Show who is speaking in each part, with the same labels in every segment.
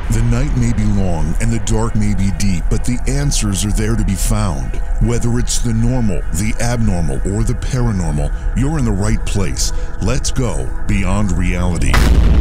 Speaker 1: The night may be long and the dark may be deep, but the answers are there to be found. Whether it's the normal, the abnormal, or the paranormal, you're in the right place. Let's go beyond reality.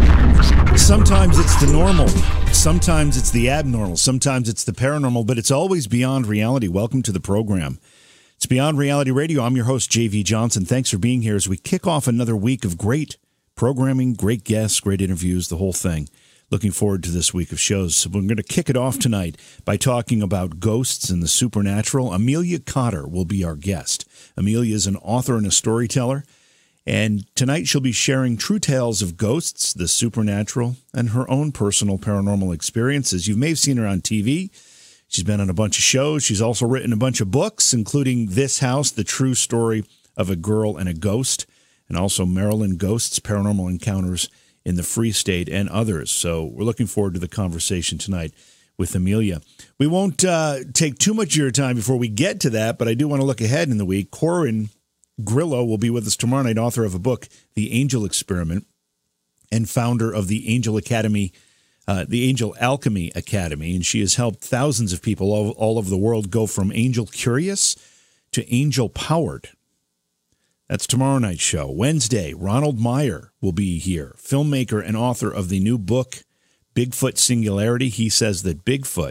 Speaker 2: Sometimes it's the normal, sometimes it's the abnormal, sometimes it's the paranormal, but it's always beyond reality. Welcome to the program. It's Beyond Reality Radio. I'm your host, J.V. Johnson. Thanks for being here as we kick off another week of great programming, great guests, great interviews, the whole thing. Looking forward to this week of shows. So we're going to kick it off tonight by talking about ghosts and the supernatural. Amelia Cotter will be our guest. Amelia is an author and a storyteller, and tonight she'll be sharing true tales of ghosts, the supernatural, and her own personal paranormal experiences. You may have seen her on TV. She's been on a bunch of shows. She's also written a bunch of books, including This House, The True Story of a Girl and a Ghost, and also Maryland Ghosts, Paranormal Encounters in the Free State, and others. So we're looking forward to the conversation tonight with Amelia. We won't take too much of your time before we get to that, but I do want to look ahead in the week. Corinne Grillo will be with us tomorrow night, author of a book, The Angel Experiment, and founder of the Angel Academy, the Angel Alchemy Academy, and she has helped thousands of people all over the world go from angel curious to angel powered. That's tomorrow night's show. Wednesday, Ronald Meyer will be here, filmmaker and author of the new book, Bigfoot Singularity. He says that Bigfoot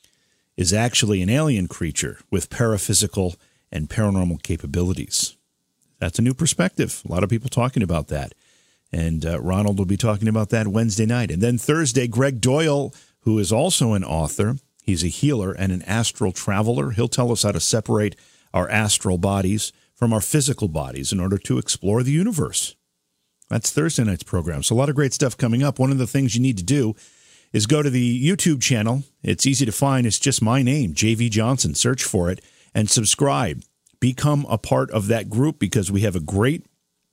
Speaker 2: is actually an alien creature with paraphysical and paranormal capabilities. That's a new perspective. A lot of people talking about that. And Ronald will be talking about that Wednesday night. And then Thursday, Greg Doyle, who is also an author. He's a healer and an astral traveler. He'll tell us how to separate our astral bodies from our physical bodies in order to explore the universe. That's Thursday night's program. So a lot of great stuff coming up. One of the things you need to do is go to the YouTube channel. It's easy to find. It's just my name, J.V. Johnson. Search for it and subscribe. Become a part of that group because we have a great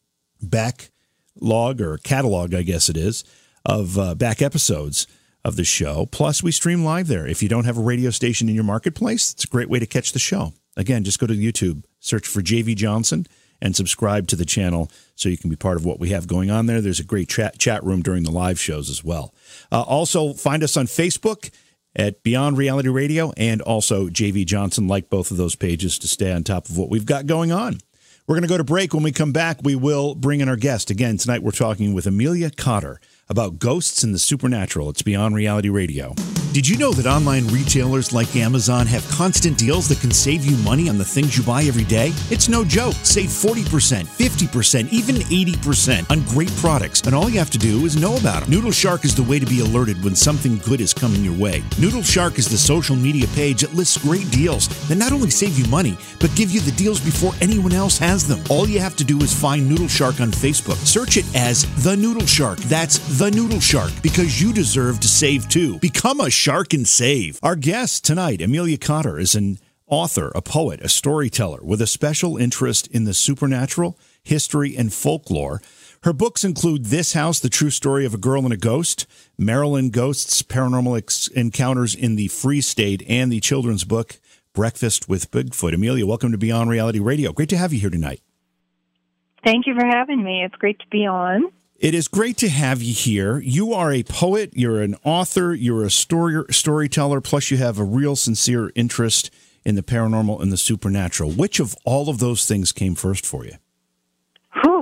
Speaker 2: backlog or catalog, I guess it is, of back episodes of the show. Plus, we stream live there. If you don't have a radio station in your marketplace, it's a great way to catch the show. Again, just go to YouTube, search for J.V. Johnson, and subscribe to the channel so you can be part of what we have going on there. There's a great chat room during the live shows as well. Also, find us on Facebook at Beyond Reality Radio and also J.V. Johnson. Like both of those pages to stay on top of what we've got going on. We're going to go to break. When we come back, we will bring in our guest. Again, tonight we're talking with Amelia Cotter about ghosts and the supernatural. It's Beyond Reality Radio. Did you know that online retailers like Amazon have constant deals that can save you money on the things you buy every day? It's no joke. Save 40%, 50%, even 80% on great products, and all you have to do is know about them. Noodle Shark is the way to be alerted when something good is coming your way. Noodle Shark is the social media page that lists great deals that not only save you money, but give you the deals before anyone else has them. All you have to do is find Noodle Shark on Facebook. Search it as The Noodle Shark. That's The Noodle Shark, because you deserve to save too. Become a shark and save. Our guest tonight, Amelia Cotter, is an author, a poet, a storyteller with a special interest in the supernatural, history, and folklore. Her books include This House, The True Story of a Girl and a Ghost, Maryland Ghosts, Paranormal Encounters in the Free State, and the children's book, Breakfast with Bigfoot. Amelia, welcome to Beyond Reality Radio. Great to have you here tonight.
Speaker 3: Thank you for having me. It's great to be on.
Speaker 2: It is great to have you here. You are a poet, you're an author, you're a storyteller, plus you have a real sincere interest in the paranormal and the supernatural. Which of all of those things came first for you?
Speaker 3: Whew.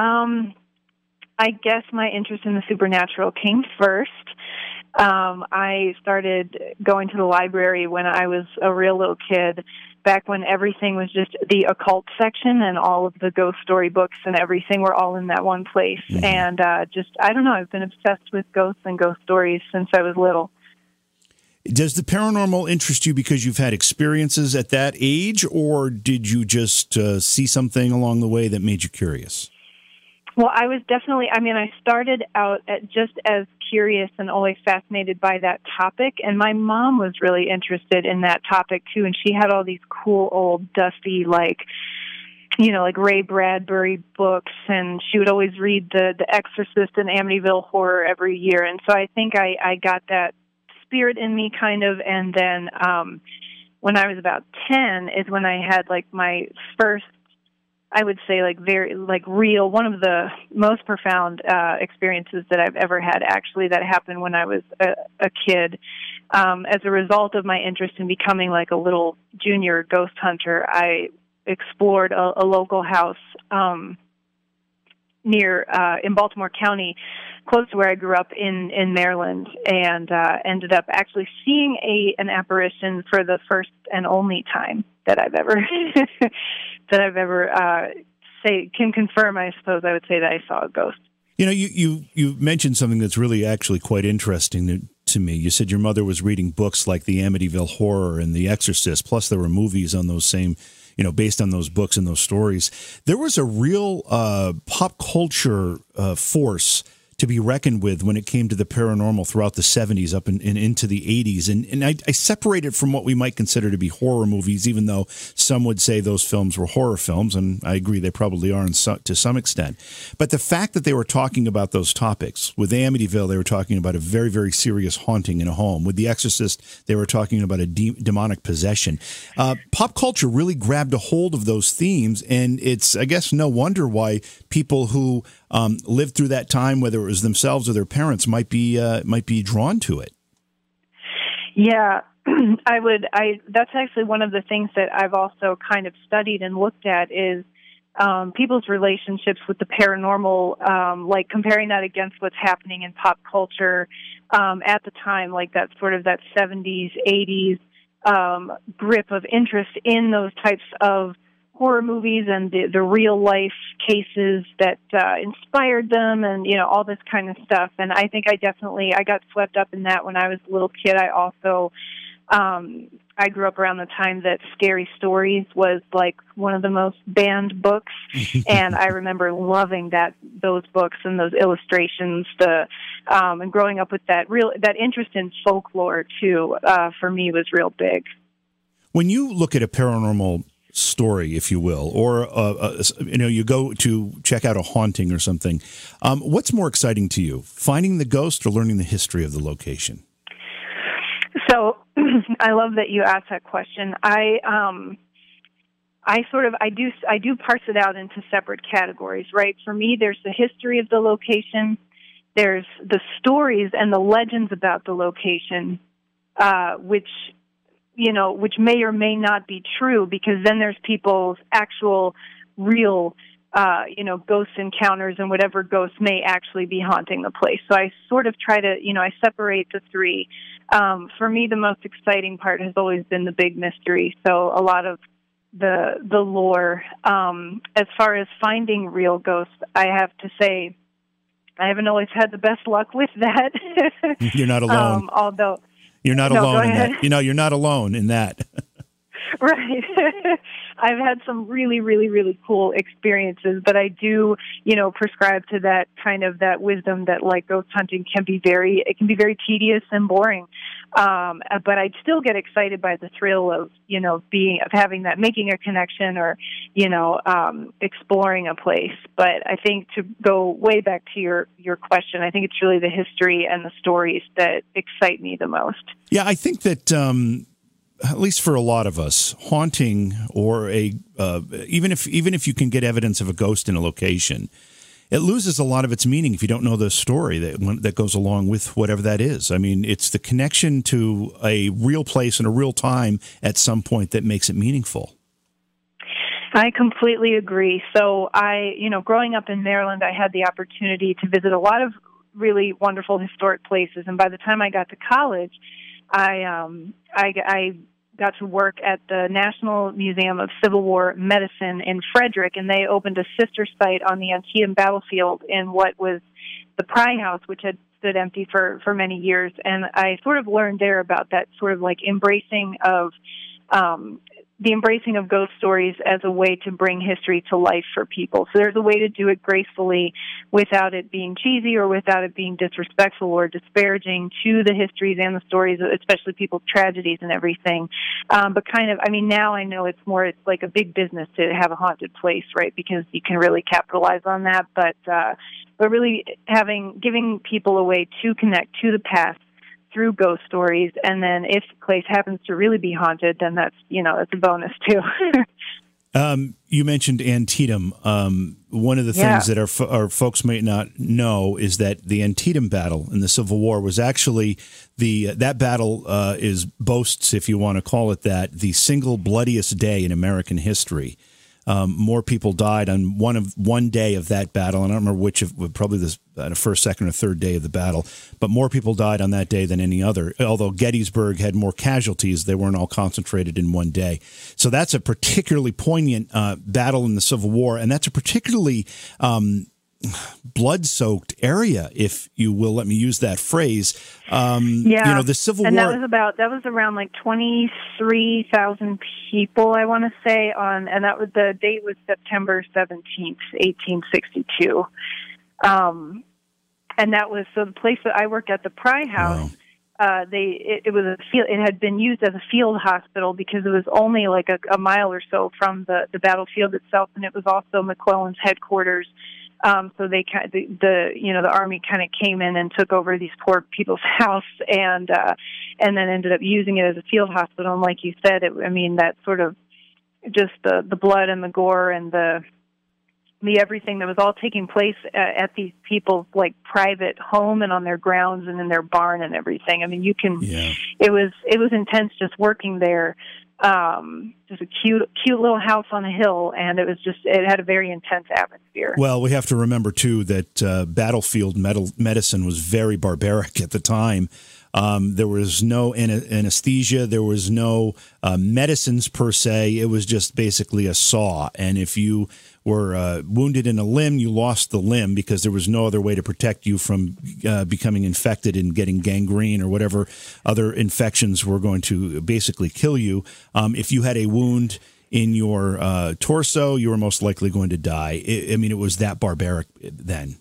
Speaker 3: I guess my interest in the supernatural came first. I started going to the library when I was a real little kid, back when everything was just the occult section and all of the ghost story books and everything were all in that one place. Mm-hmm. And I don't know, I've been obsessed with ghosts and ghost stories since I was little.
Speaker 2: Does the paranormal interest you because you've had experiences at that age, or did you just see something along the way that made you curious?
Speaker 3: Well, I was definitely, I started out just as curious and always fascinated by that topic, and my mom was really interested in that topic, too, and she had all these cool old dusty, like Ray Bradbury books, and she would always read The Exorcist and Amityville Horror every year, and so I think I got that spirit in me, kind of, and then when I was about 10 is when I had, my first I would say like very like real. One of the most profound experiences that I've ever had, actually, that happened when I was a kid. As a result of my interest in becoming like a little junior ghost hunter, I explored a local house near in Baltimore County, close to where I grew up in Maryland, and ended up actually seeing an apparition for the first and only time that I've ever can confirm. I suppose I would say that I saw a ghost.
Speaker 2: You know, you mentioned something that's really actually quite interesting to me. You said your mother was reading books like the Amityville Horror and The Exorcist, plus there were movies on those same, based on those books and those stories. There was a real pop culture force to be reckoned with when it came to the paranormal throughout the 70s up and into the 80s. And I separate it from what we might consider to be horror movies, even though some would say those films were horror films, and I agree they probably are to some extent. But the fact that they were talking about those topics, with Amityville, they were talking about a very, very serious haunting in a home. With The Exorcist, they were talking about a demonic possession. Pop culture really grabbed a hold of those themes, and it's, I guess, no wonder why people who lived through that time, whether it was themselves or their parents, might be drawn to it.
Speaker 3: Yeah, that's actually one of the things that I've also kind of studied and looked at is people's relationships with the paranormal, like comparing that against what's happening in pop culture at the time, like that sort of that 70s, 80s grip of interest in those types of horror movies and the real life cases that inspired them, and all this kind of stuff. And I think I got swept up in that when I was a little kid. I also I grew up around the time that Scary Stories was like one of the most banned books, and I remember loving those books and those illustrations. And growing up with that interest in folklore too, for me was real big.
Speaker 2: When you look at a paranormal story, if you will, or you go to check out a haunting or something, what's more exciting to you, finding the ghost or learning the history of the location?
Speaker 3: So I love that you asked that question. I do parse it out into separate categories, right? For me, there's the history of the location, there's the stories and the legends about the location, which may or may not be true, because then there's people's actual real, ghost encounters and whatever ghosts may actually be haunting the place. So I sort of try to, I separate the three. For me, the most exciting part has always been the big mystery. So a lot of the lore. As far as finding real ghosts, I have to say I haven't always had the best luck with that.
Speaker 2: You're not alone.
Speaker 3: Although...
Speaker 2: You're not alone in that. You're not alone in that.
Speaker 3: Right. I've had some really, really, really cool experiences, but I do, prescribe to that kind of that wisdom that like ghost hunting can be very tedious and boring. But I'd still get excited by the thrill of, making a connection or, exploring a place. But I think to go way back to your question, I think it's really the history and the stories that excite me the most. Yeah,
Speaker 2: I think that, at least for a lot of us, haunting or even if you can get evidence of a ghost in a location, it loses a lot of its meaning if you don't know the story that goes along with whatever that is. I mean, it's the connection to a real place and a real time at some point that makes it meaningful.
Speaker 3: I completely agree. So growing up in Maryland, I had the opportunity to visit a lot of really wonderful historic places. And by the time I got to college, I got to work at the National Museum of Civil War Medicine in Frederick, and they opened a sister site on the Antietam battlefield in what was the Pry House, which had stood empty for many years. And I sort of learned there about that sort of like embracing of ghost stories as a way to bring history to life for people. So there's a way to do it gracefully without it being cheesy or without it being disrespectful or disparaging to the histories and the stories, especially people's tragedies and everything. But now I know it's like a big business to have a haunted place, right? Because you can really capitalize on that. But really giving people a way to connect to the past through ghost stories, and then if the place happens to really be haunted, then that's it's a bonus too.
Speaker 2: You mentioned Antietam. One of the things that our folks might not know is that the Antietam battle in the Civil War was actually that battle boasts, if you want to call it that, the single bloodiest day in American history. More people died on one day of that battle, and I don't remember which of probably the first, second, or third day of the battle, but more people died on that day than any other. Although Gettysburg had more casualties, they weren't all concentrated in one day. So that's a particularly poignant battle in the Civil War, and that's a particularly blood-soaked area, if you will let me use that phrase. The Civil War,
Speaker 3: and that was around like 23,000 people, I want to say, and the date was September 17th, 1862. And that was the place that I worked at, the Pry House. Wow. It had been used as a field hospital because it was only like a mile or so from the battlefield itself, and it was also McClellan's headquarters. So the Army kind of came in and took over these poor people's house, and then ended up using it as a field hospital. And like you said, that sort of just the blood and the gore and the everything that was all taking place at these people's like private home and on their grounds and in their barn and everything. I mean, it was intense just working there. Just a cute little house on a hill, and it had a very intense atmosphere.
Speaker 2: Well, we have to remember too that battlefield medicine was very barbaric at the time. There was no anesthesia. There was no medicines per se. It was just basically a saw. And if you were wounded in a limb, you lost the limb because there was no other way to protect you from becoming infected and getting gangrene or whatever other infections were going to basically kill you. If you had a wound in your torso, you were most likely going to die. It was that barbaric then.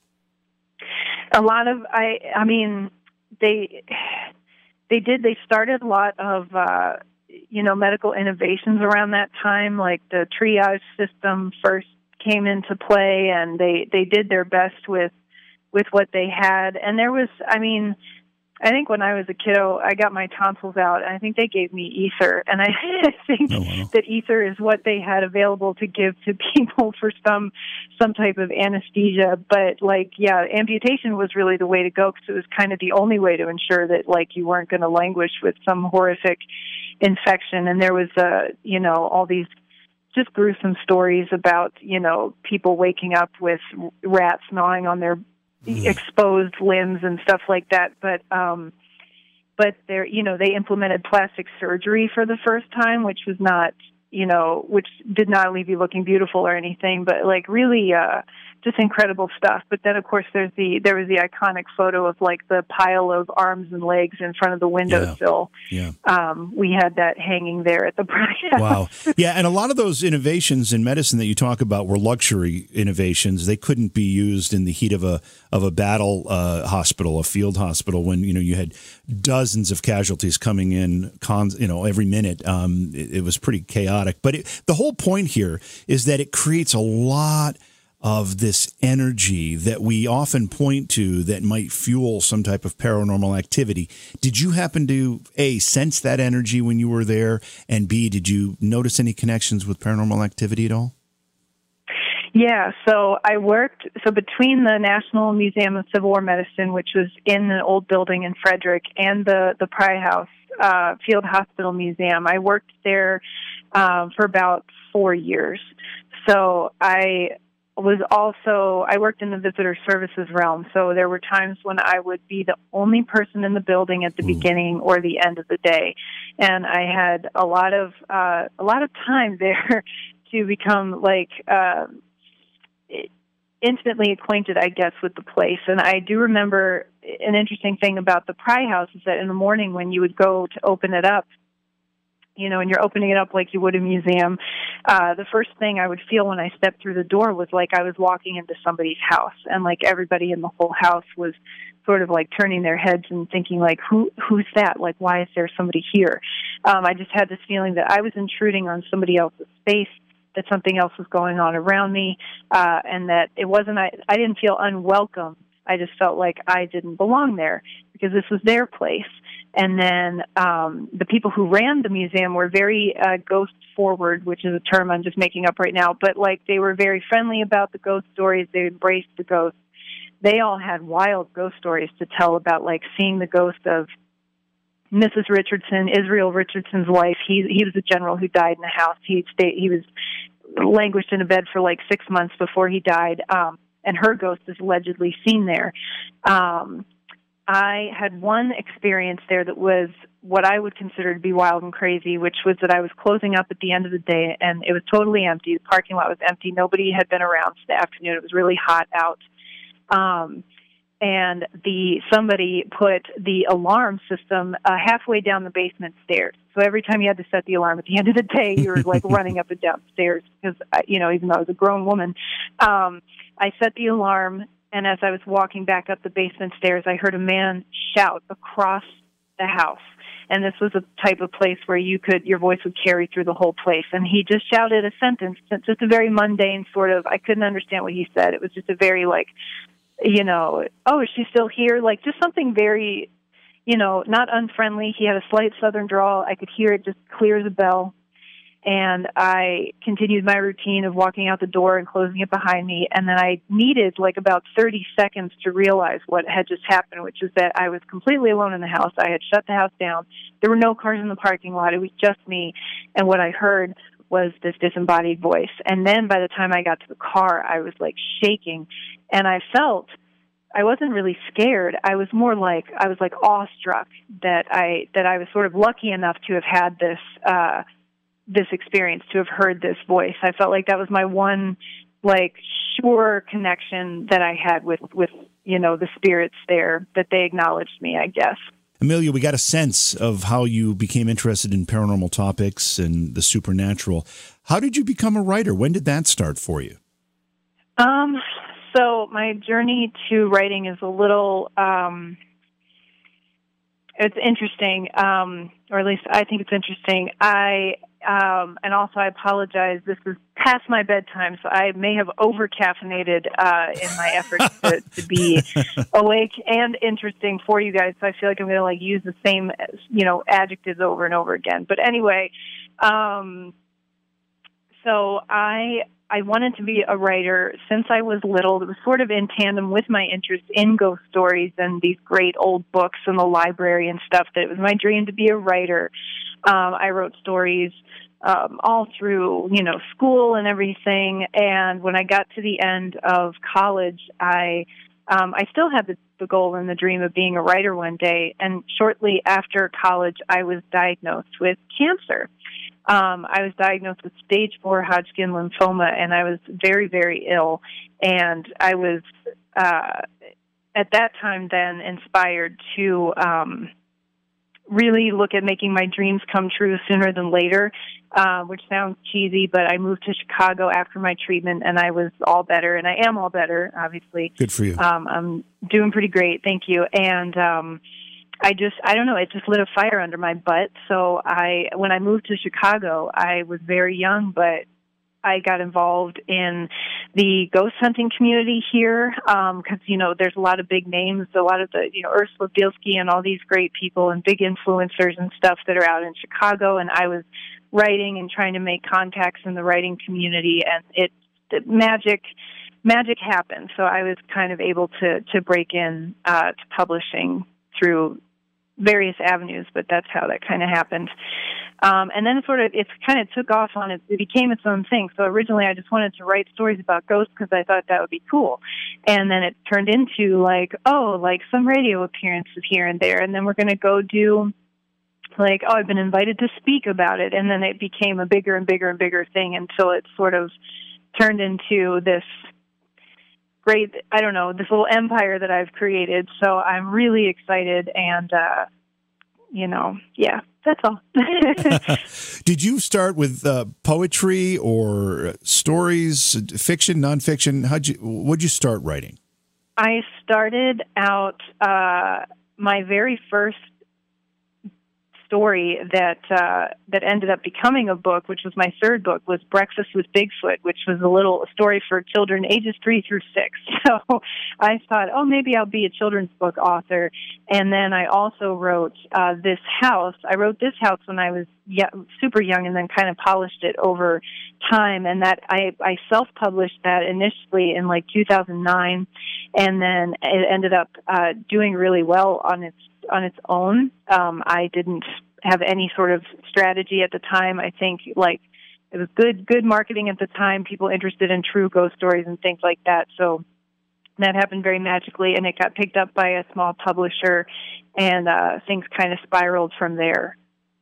Speaker 2: They started a lot of medical innovations around that time, like the triage system first came into play, and they did their best with what they had. And there was, I think when I was a kiddo, I got my tonsils out, and I think they gave me ether. And I think that ether is what they had available to give to people for some type of anesthesia. But, amputation was really the way to go because it was kind of the only way to ensure that, you weren't going to languish with some horrific infection. And there was, all these just gruesome stories about, people waking up with rats gnawing on their exposed limbs and stuff like that, but they implemented plastic surgery for the first time, which was not, which did not leave you looking beautiful or anything, but really just incredible stuff. But then, of course, there was the iconic photo of the pile of arms and legs in front of the windowsill. Yeah. We had that hanging there at the Pry House. Wow. Yeah, and a lot of those innovations in medicine that you talk about were luxury innovations. They couldn't be used in the heat of a battle hospital, a field hospital, when you had dozens of casualties coming in every minute. It was pretty chaotic. But the whole point here is that it creates a lot of this energy that we often point to that might fuel some type of paranormal activity. Did you happen to, A, sense that energy when you were there, and B, did you notice any connections with paranormal activity at all?
Speaker 3: Yeah, so I worked between the National Museum of Civil War Medicine, which was in an old building in Frederick, and the Pry House Field Hospital Museum. I worked there for about 4 years. So I worked in the visitor services realm, so there were times when I would be the only person in the building at the beginning or the end of the day, and I had a lot of time there to become intimately acquainted, I guess, with the place. And I do remember an interesting thing about the Pry House is that in the morning when you would go to open it up, and you're opening it up like you would a museum, the first thing I would feel when I stepped through the door was like I was walking into somebody's house, and everybody in the whole house was sort of turning their heads and thinking who's that? Why is there somebody here? I just had this feeling that I was intruding on somebody else's space, that something else was going on around me, and that it wasn't, I didn't feel unwelcome. I just felt like I didn't belong there because this was their place. And then the people who ran the museum were very ghost forward, which is a term I'm just making up right now. But like they were very friendly about the ghost stories. They embraced the ghosts. They all had wild ghost stories to tell about, like seeing the ghost of Mrs. Richardson, Israel Richardson's wife. He was a general who died in the house. He was languished in a bed for like 6 months before he died, and her ghost is allegedly seen there. I had one experience there that was what I would consider to be wild and crazy, which was that I was closing up at the end of the day, and it was totally empty. The parking lot was empty. Nobody had been around for the afternoon. It was really hot out. And somebody put the alarm system halfway down the basement stairs. So every time you had to set the alarm at the end of the day, you were like running up and down stairs because, even though I was a grown woman, I set the alarm. And as I was walking back up the basement stairs, I heard a man shout across the house. And this was a type of place where your voice would carry through the whole place. And he just shouted a sentence, just a very mundane sort of, I couldn't understand what he said. It was just a very oh, is she still here? Like just something very, not unfriendly. He had a slight southern drawl. I could hear it just clear as a bell. And I continued my routine of walking out the door and closing it behind me. And then I needed like about 30 seconds to realize what had just happened, which is that I was completely alone in the house. I had shut the house down. There were no cars in the parking lot. It was just me. And what I heard was this disembodied voice. And then by the time I got to the car, I was like shaking. And I wasn't really scared. I was more like, awestruck that I was sort of lucky enough to have had this experience, to have heard this voice. I felt like that was my one, sure connection that I had with the spirits there, that they acknowledged me, I guess.
Speaker 2: Amelia, we got a sense of how you became interested in paranormal topics and the supernatural. How did you become a writer? When did that start for you?
Speaker 3: So my journey to writing is a little, it's interesting, or at least I think it's interesting. And also I apologize, this is past my bedtime, so I may have over-caffeinated in my efforts to be awake and interesting for you guys, so I feel like I'm going to use the same, adjectives over and over again. But anyway, so I wanted to be a writer since I was little. It was sort of in tandem with my interest in ghost stories and these great old books in the library and stuff, that it was my dream to be a writer. I wrote stories all through, school and everything. And when I got to the end of college, I still had the goal and the dream of being a writer one day. And shortly after college, I was diagnosed with cancer. I was diagnosed with stage 4 Hodgkin lymphoma, and I was very, very ill. And I was, at that time then, inspired to really look at making my dreams come true sooner than later, which sounds cheesy, but I moved to Chicago after my treatment, and I was all better, and I am all better, obviously.
Speaker 2: Good for you.
Speaker 3: I'm doing pretty great, thank you. And I don't know, it just lit a fire under my butt. So when I moved to Chicago, I was very young, but I got involved in the ghost hunting community here, because, there's a lot of big names, a lot of the, Ursula Bielski and all these great people and big influencers and stuff that are out in Chicago. And I was writing and trying to make contacts in the writing community, and magic happened. So I was kind of able to break in to publishing through various avenues, but that's how that kind of happened. And then it kind of took off on it. It became its own thing. So originally I just wanted to write stories about ghosts because I thought that would be cool. And then it turned into some radio appearances here and there. And then we're going to go do I've been invited to speak about it. And then it became a bigger and bigger and bigger thing until it sort of turned into this great, this little empire that I've created. So I'm really excited, and, that's all.
Speaker 2: Did you start with poetry or stories, fiction, nonfiction? What'd you start writing?
Speaker 3: I started out, my very first story that ended up becoming a book, which was my third book, was Breakfast with Bigfoot, which was a story for children ages 3 through 6. So I thought, maybe I'll be a children's book author. And then I also wrote This House. I wrote This House when I was super young, and then kind of polished it over time. And that I self-published that initially in like 2009, and then it ended up doing really well on its own. I didn't have any sort of strategy at the time. I think like it was good marketing at the time, people interested in true ghost stories and things like that. So that happened very magically, and it got picked up by a small publisher, and things kind of spiraled from there.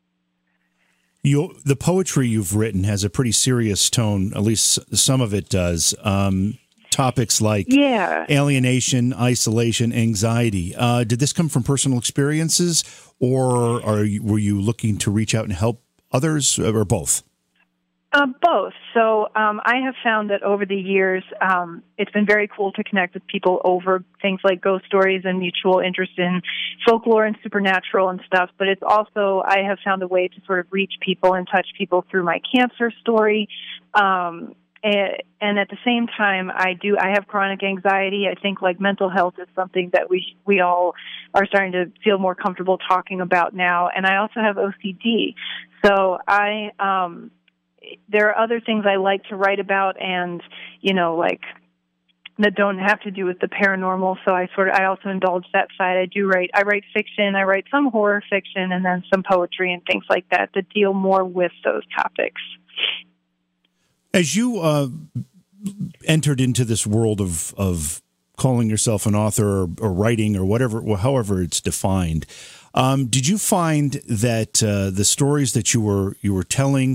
Speaker 2: The poetry you've written has a pretty serious tone, at least some of it does. Topics like alienation, isolation, anxiety. Did this come from personal experiences, or were you looking to reach out and help others, or both?
Speaker 3: Both. So I have found that over the years, it's been very cool to connect with people over things like ghost stories and mutual interest in folklore and supernatural and stuff. But it's also, I have found a way to sort of reach people and touch people through my cancer story. And at the same time, I have chronic anxiety. I think like mental health is something that we all are starting to feel more comfortable talking about now. And I also have OCD. So there are other things I like to write about, and, like that don't have to do with the paranormal. So I also indulge that side. I write fiction. I write some horror fiction, and then some poetry and things like that deal more with those topics.
Speaker 2: As you entered into this world of calling yourself an author or writing or whatever, however it's defined, did you find that the stories that you were telling,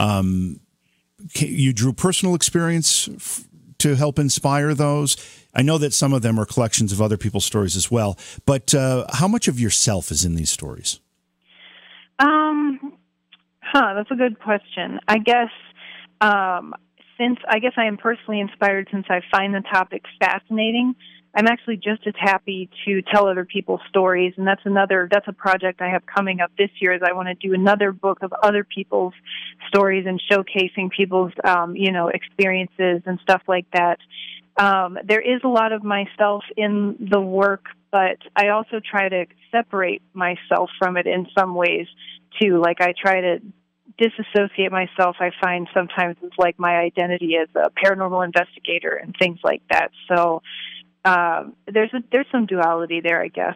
Speaker 2: you drew personal experience to help inspire those? I know that some of them are collections of other people's stories as well, but how much of yourself is in these stories?
Speaker 3: That's a good question. I guess I am personally inspired since I find the topic fascinating. I'm actually just as happy to tell other people's stories, and that's a project I have coming up this year. Is I want to do another book of other people's stories and showcasing people's experiences and stuff like that. There is a lot of myself in the work, but I also try to separate myself from it in some ways too. Like I try to disassociate myself. I find sometimes it's like my identity as a paranormal investigator and things like that. So there's some duality there, I guess.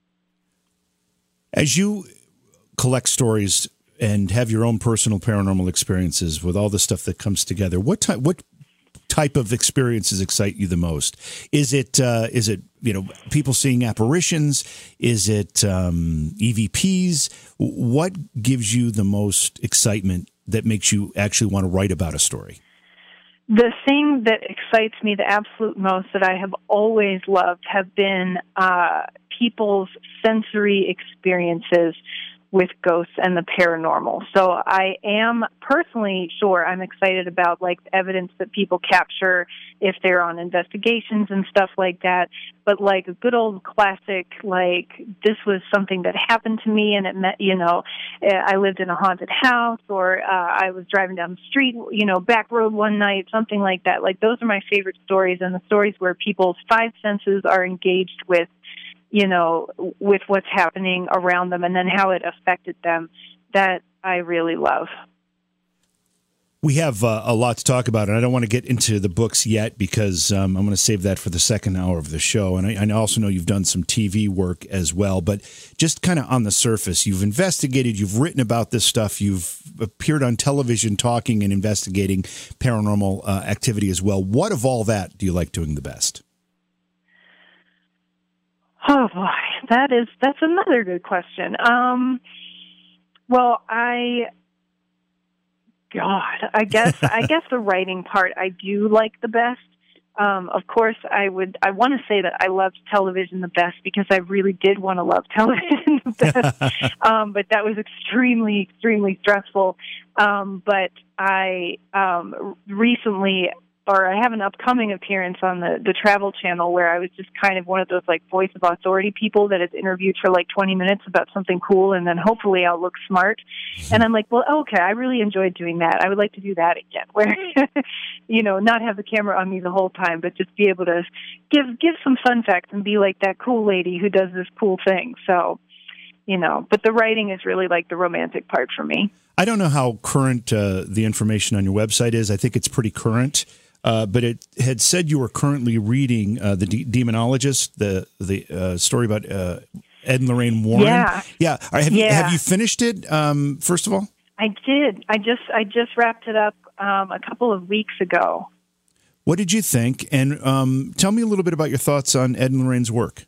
Speaker 2: As you collect stories and have your own personal paranormal experiences with all the stuff that comes together, what type of experiences excite you the most? Is it people seeing apparitions? Is it EVPs? What gives you the most excitement that makes you actually want to write about a story?
Speaker 3: The thing that excites me the absolute most that I have always loved have been people's sensory experiences with ghosts and the paranormal. So I am personally sure I'm excited about like evidence that people capture if they're on investigations and stuff like that. But like a good old classic, like this was something that happened to me and it meant, I lived in a haunted house, or I was driving down the street, back road one night, something like that. Like those are my favorite stories, and the stories where people's five senses are engaged with what's happening around them and then how it affected them, that I really love.
Speaker 2: We have a lot to talk about, and I don't want to get into the books yet because I'm going to save that for the second hour of the show. And I also know you've done some TV work as well, but just kind of on the surface, you've investigated, you've written about this stuff, you've appeared on television talking and investigating paranormal activity as well. What of all that do you like doing the best?
Speaker 3: Oh boy, that's another good question. I guess the writing part I do like the best. Of course, I want to say that I loved television the best because I really did want to love television the best. But that was extremely, extremely stressful. But I recently I have an upcoming appearance on the Travel Channel where I was just kind of one of those like voice of authority people that is interviewed for like 20 minutes about something cool, and then hopefully I'll look smart. And I'm like, well, okay, I really enjoyed doing that. I would like to do that again, where, not have the camera on me the whole time, but just be able to give some fun facts and be like that cool lady who does this cool thing. So, but the writing is really like the romantic part for me.
Speaker 2: I don't know how current the information on your website is. I think it's pretty current. But it had said you were currently reading The Demonologist, the story about Ed and Lorraine Warren.
Speaker 3: Yeah.
Speaker 2: Have you finished it? First of all,
Speaker 3: I did. I just wrapped it up a couple of weeks ago.
Speaker 2: What did you think? And tell me a little bit about your thoughts on Ed and Lorraine's work.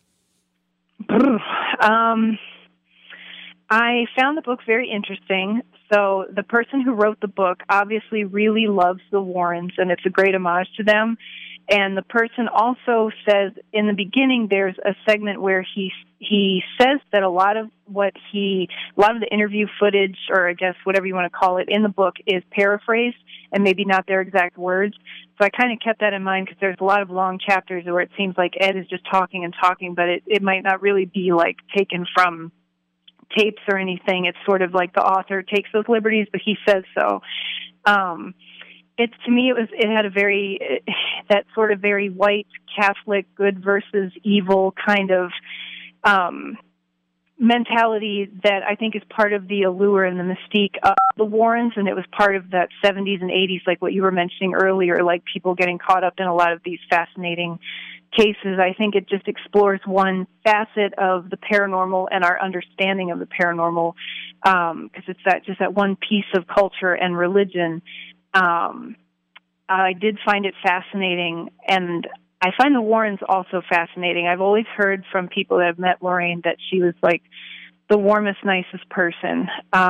Speaker 3: I found the book very interesting. So the person who wrote the book obviously really loves the Warrens, and it's a great homage to them. And the person also says in the beginning there's a segment where he says that a lot of the interview footage, or I guess whatever you want to call it, in the book is paraphrased and maybe not their exact words. So I kind of kept that in mind because there's a lot of long chapters where it seems like Ed is just talking and talking, but it might not really be like taken from tapes or anything. It's sort of like the author takes those liberties, but he says so. To me, it had that sort of very white Catholic good versus evil kind of mentality that I think is part of the allure and the mystique of the Warrens, and it was part of that 70s and 80s, like what you were mentioning earlier, like people getting caught up in a lot of these fascinating cases. I think it just explores one facet of the paranormal and our understanding of the paranormal, because it's that one piece of culture and religion. I did find it fascinating, and I find the Warrens also fascinating. I've always heard from people that have met Lorraine that she was like the warmest, nicest person.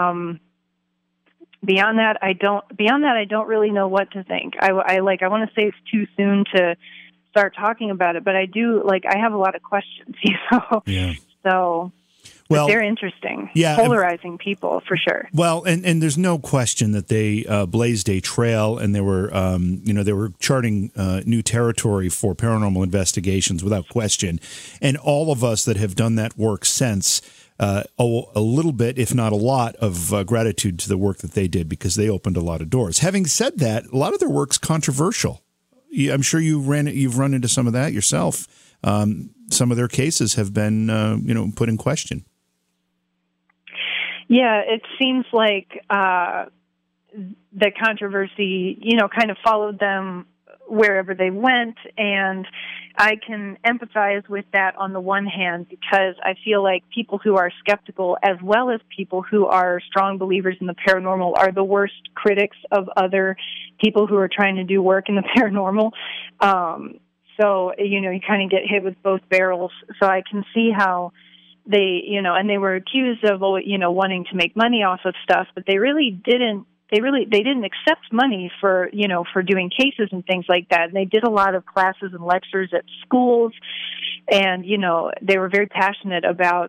Speaker 3: Beyond that, I don't really know what to think. I want to say it's too soon to start talking about it, but I have a lot of questions,
Speaker 2: Yeah.
Speaker 3: So, well, they're interesting, polarizing people for sure.
Speaker 2: Well, and there's no question that they blazed a trail, and they were charting new territory for paranormal investigations without question. And all of us that have done that work since owe a little bit, if not a lot, of gratitude to the work that they did, because they opened a lot of doors. Having said that, a lot of their work's controversial. I'm sure you've run into some of that yourself. Some of their cases have been, put in question.
Speaker 3: Yeah, it seems like the controversy, kind of followed them wherever they went, and I can empathize with that on the one hand, because I feel like people who are skeptical, as well as people who are strong believers in the paranormal, are the worst critics of other people who are trying to do work in the paranormal. So, you kind of get hit with both barrels. So I can see how they, and they were accused of, wanting to make money off of stuff, but they didn't accept money for doing cases and things like that. And they did a lot of classes and lectures at schools, and, they were very passionate about,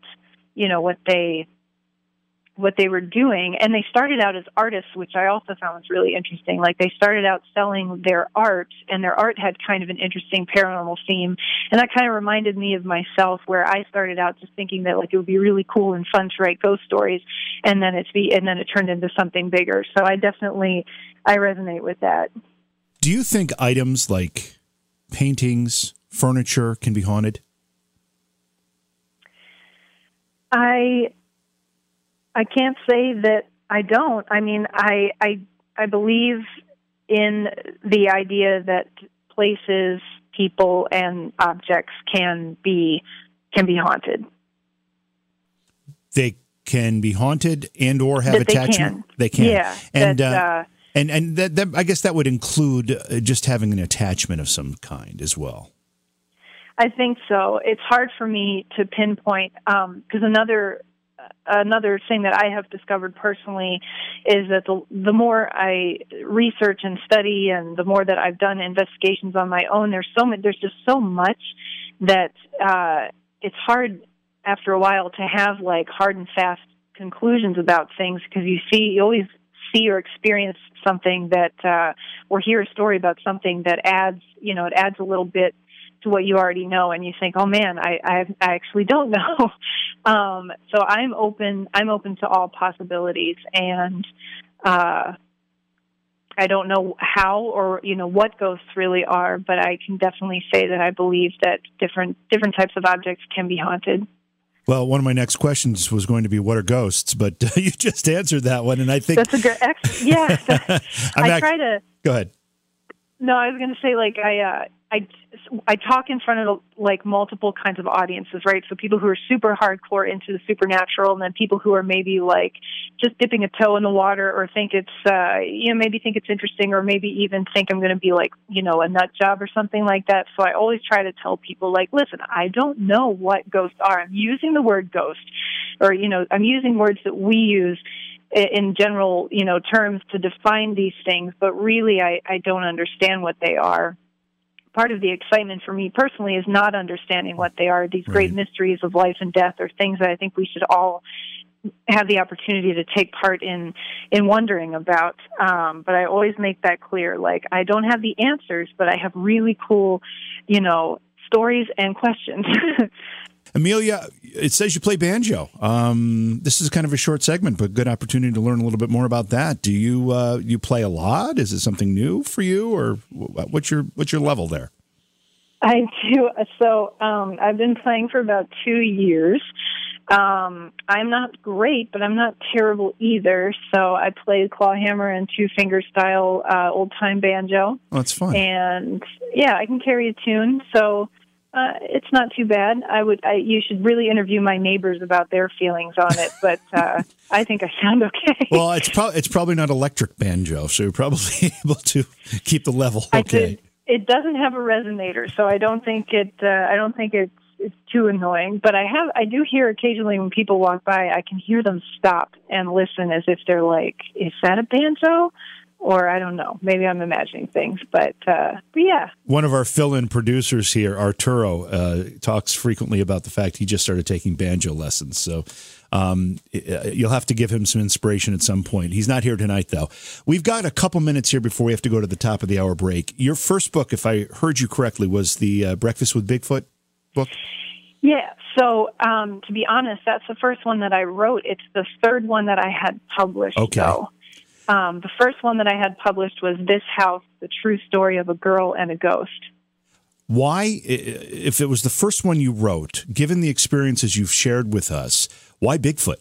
Speaker 3: what they were doing. And they started out as artists, which I also found was really interesting. Like, they started out selling their art, and their art had kind of an interesting paranormal theme. And that kind of reminded me of myself, where I started out just thinking that, like, it would be really cool and fun to write ghost stories, and then it turned into something bigger. So I resonate with that.
Speaker 2: Do you think items like paintings, furniture can be haunted?
Speaker 3: I can't say that I don't. I mean, I believe in the idea that places, people, and objects can be haunted.
Speaker 2: They can be haunted and or have attachment. They can.
Speaker 3: Yeah.
Speaker 2: And that I guess that would include just having an attachment of some kind as well.
Speaker 3: I think so. It's hard for me to pinpoint, because another thing that I have discovered personally is that the more I research and study, and the more that I've done investigations on my own, there's just so much that it's hard after a while to have like hard and fast conclusions about things, because you always see or experience something that, or hear a story about something that adds, it adds a little bit to what you already know, and you think, oh man, I actually don't know. So I'm open to all possibilities, and I don't know how or what ghosts really are, but I can definitely say that I believe that different types of objects can be haunted.
Speaker 2: Well, one of my next questions was going to be, what are ghosts? But you just answered that one, and I think
Speaker 3: that's a good. Yeah,
Speaker 2: Go ahead.
Speaker 3: No, I was going to say, like, I talk in front of like multiple kinds of audiences, right? So people who are super hardcore into the supernatural, and then people who are maybe like just dipping a toe in the water, or think it's maybe think it's interesting, or maybe even think I'm going to be like a nut job or something like that. So I always try to tell people, like, listen, I don't know what ghosts are. I'm using the word ghost, or I'm using words that we use in general terms to define these things, but really I don't understand what they are. Part of the excitement for me personally is not understanding what they are. These great mysteries of life and death are things that I think we should all have the opportunity to take part in wondering about. But I always make that clear. Like, I don't have the answers, but I have really cool, stories and questions.
Speaker 2: Amelia, it says you play banjo. This is kind of a short segment, but good opportunity to learn a little bit more about that. Do you play a lot? Is it something new for you, or what's your level there?
Speaker 3: I do. So I've been playing for about 2 years. I'm not great, but I'm not terrible either. So I play clawhammer and two-finger style old-time banjo.
Speaker 2: Oh, that's fun.
Speaker 3: And yeah, I can carry a tune. So it's not too bad. You should really interview my neighbors about their feelings on it, but I think I sound okay.
Speaker 2: Well, it's probably not electric banjo, so you're probably able to keep the level okay.
Speaker 3: It doesn't have a resonator, so I don't think it's too annoying. But I do hear occasionally when people walk by, I can hear them stop and listen as if they're like, "Is that a banjo?" Or I don't know. Maybe I'm imagining things, but yeah.
Speaker 2: One of our fill-in producers here, Arturo, talks frequently about the fact he just started taking banjo lessons. So you'll have to give him some inspiration at some point. He's not here tonight, though. We've got a couple minutes here before we have to go to the top of the hour break. Your first book, if I heard you correctly, was the Breakfast with Bigfoot book?
Speaker 3: Yeah. So to be honest, that's the first one that I wrote. It's the third one that I had published.
Speaker 2: Okay.
Speaker 3: So. The first one that I had published was This House, The True Story of a Girl and a Ghost.
Speaker 2: Why, if it was the first one you wrote, given the experiences you've shared with us, why Bigfoot?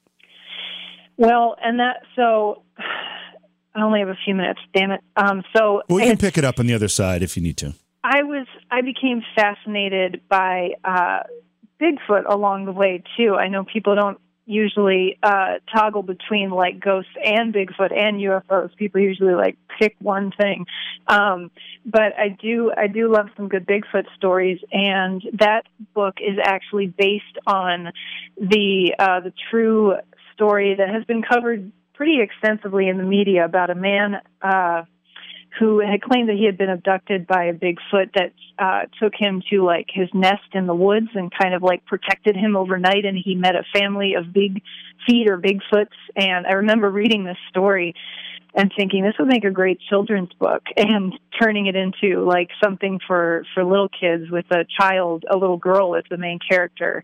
Speaker 3: Well, so I only have a few minutes, damn it.
Speaker 2: We can pick it up on the other side if you need to.
Speaker 3: I became fascinated by Bigfoot along the way, too. I know people don't usually toggle between like ghosts and Bigfoot and UFOs. People usually like pick one thing. But I do love some good Bigfoot stories, and that book is actually based on the true story that has been covered pretty extensively in the media about a man who had claimed that he had been abducted by a Bigfoot that took him to like his nest in the woods and kind of like protected him overnight, and he met a family of big feet or Bigfoots. And I remember reading this story and thinking this would make a great children's book, and turning it into like something for little kids with a little girl as the main character.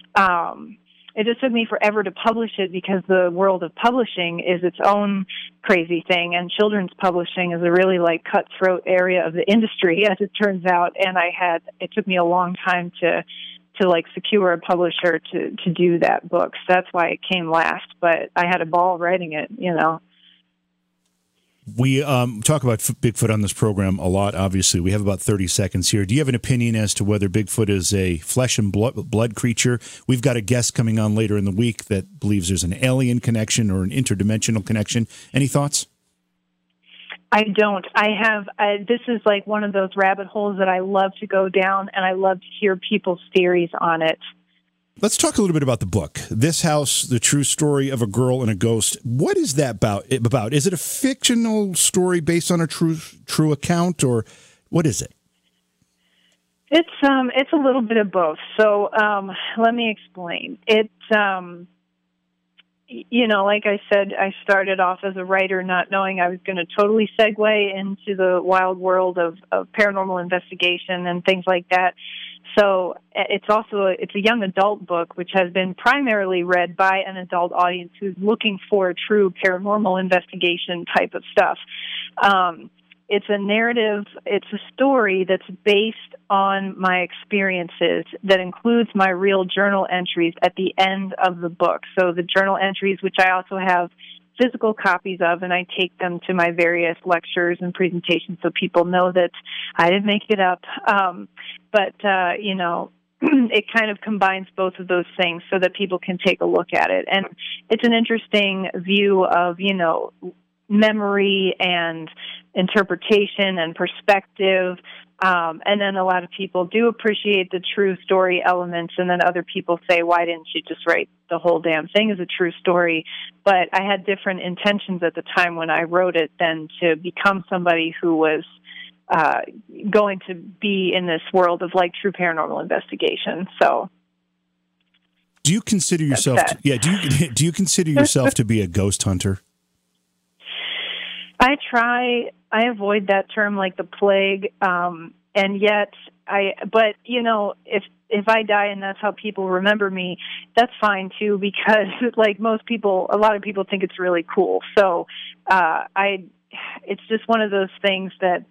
Speaker 3: It just took me forever to publish it because the world of publishing is its own crazy thing, and children's publishing is a really like cutthroat area of the industry, as it turns out. And it took me a long time to like secure a publisher to do that book. So that's why it came last, but I had a ball writing it,
Speaker 2: We talk about Bigfoot on this program a lot, obviously. We have about 30 seconds here. Do you have an opinion as to whether Bigfoot is a flesh and blood creature? We've got a guest coming on later in the week that believes there's an alien connection or an interdimensional connection. Any thoughts?
Speaker 3: I don't. This is like one of those rabbit holes that I love to go down, and I love to hear people's theories on it.
Speaker 2: Let's talk a little bit about the book, This House, The True Story of a Girl and a Ghost. What is that about? Is it a fictional story based on a true account, or what is it?
Speaker 3: It's a little bit of both. So let me explain. like I said, I started off as a writer not knowing I was going to totally segue into the wild world of paranormal investigation and things like that. So it's a young adult book, which has been primarily read by an adult audience who's looking for true paranormal investigation type of stuff. It's a narrative, it's a story that's based on my experiences that includes my real journal entries at the end of the book. So the journal entries, which I also have physical copies of, and I take them to my various lectures and presentations so people know that I didn't make it up. It kind of combines both of those things so that people can take a look at it. And it's an interesting view of, memory and interpretation and perspective. And then a lot of people do appreciate the true story elements, and then other people say, why didn't you just write the whole damn thing as a true story? But I had different intentions at the time when I wrote it than to become somebody who was going to be in this world of like true paranormal investigation. So
Speaker 2: do you consider yourself do you consider yourself to be a ghost hunter?
Speaker 3: I avoid that term like the plague, and yet if I die and that's how people remember me, that's fine too, because like a lot of people think it's really cool. So it's just one of those things that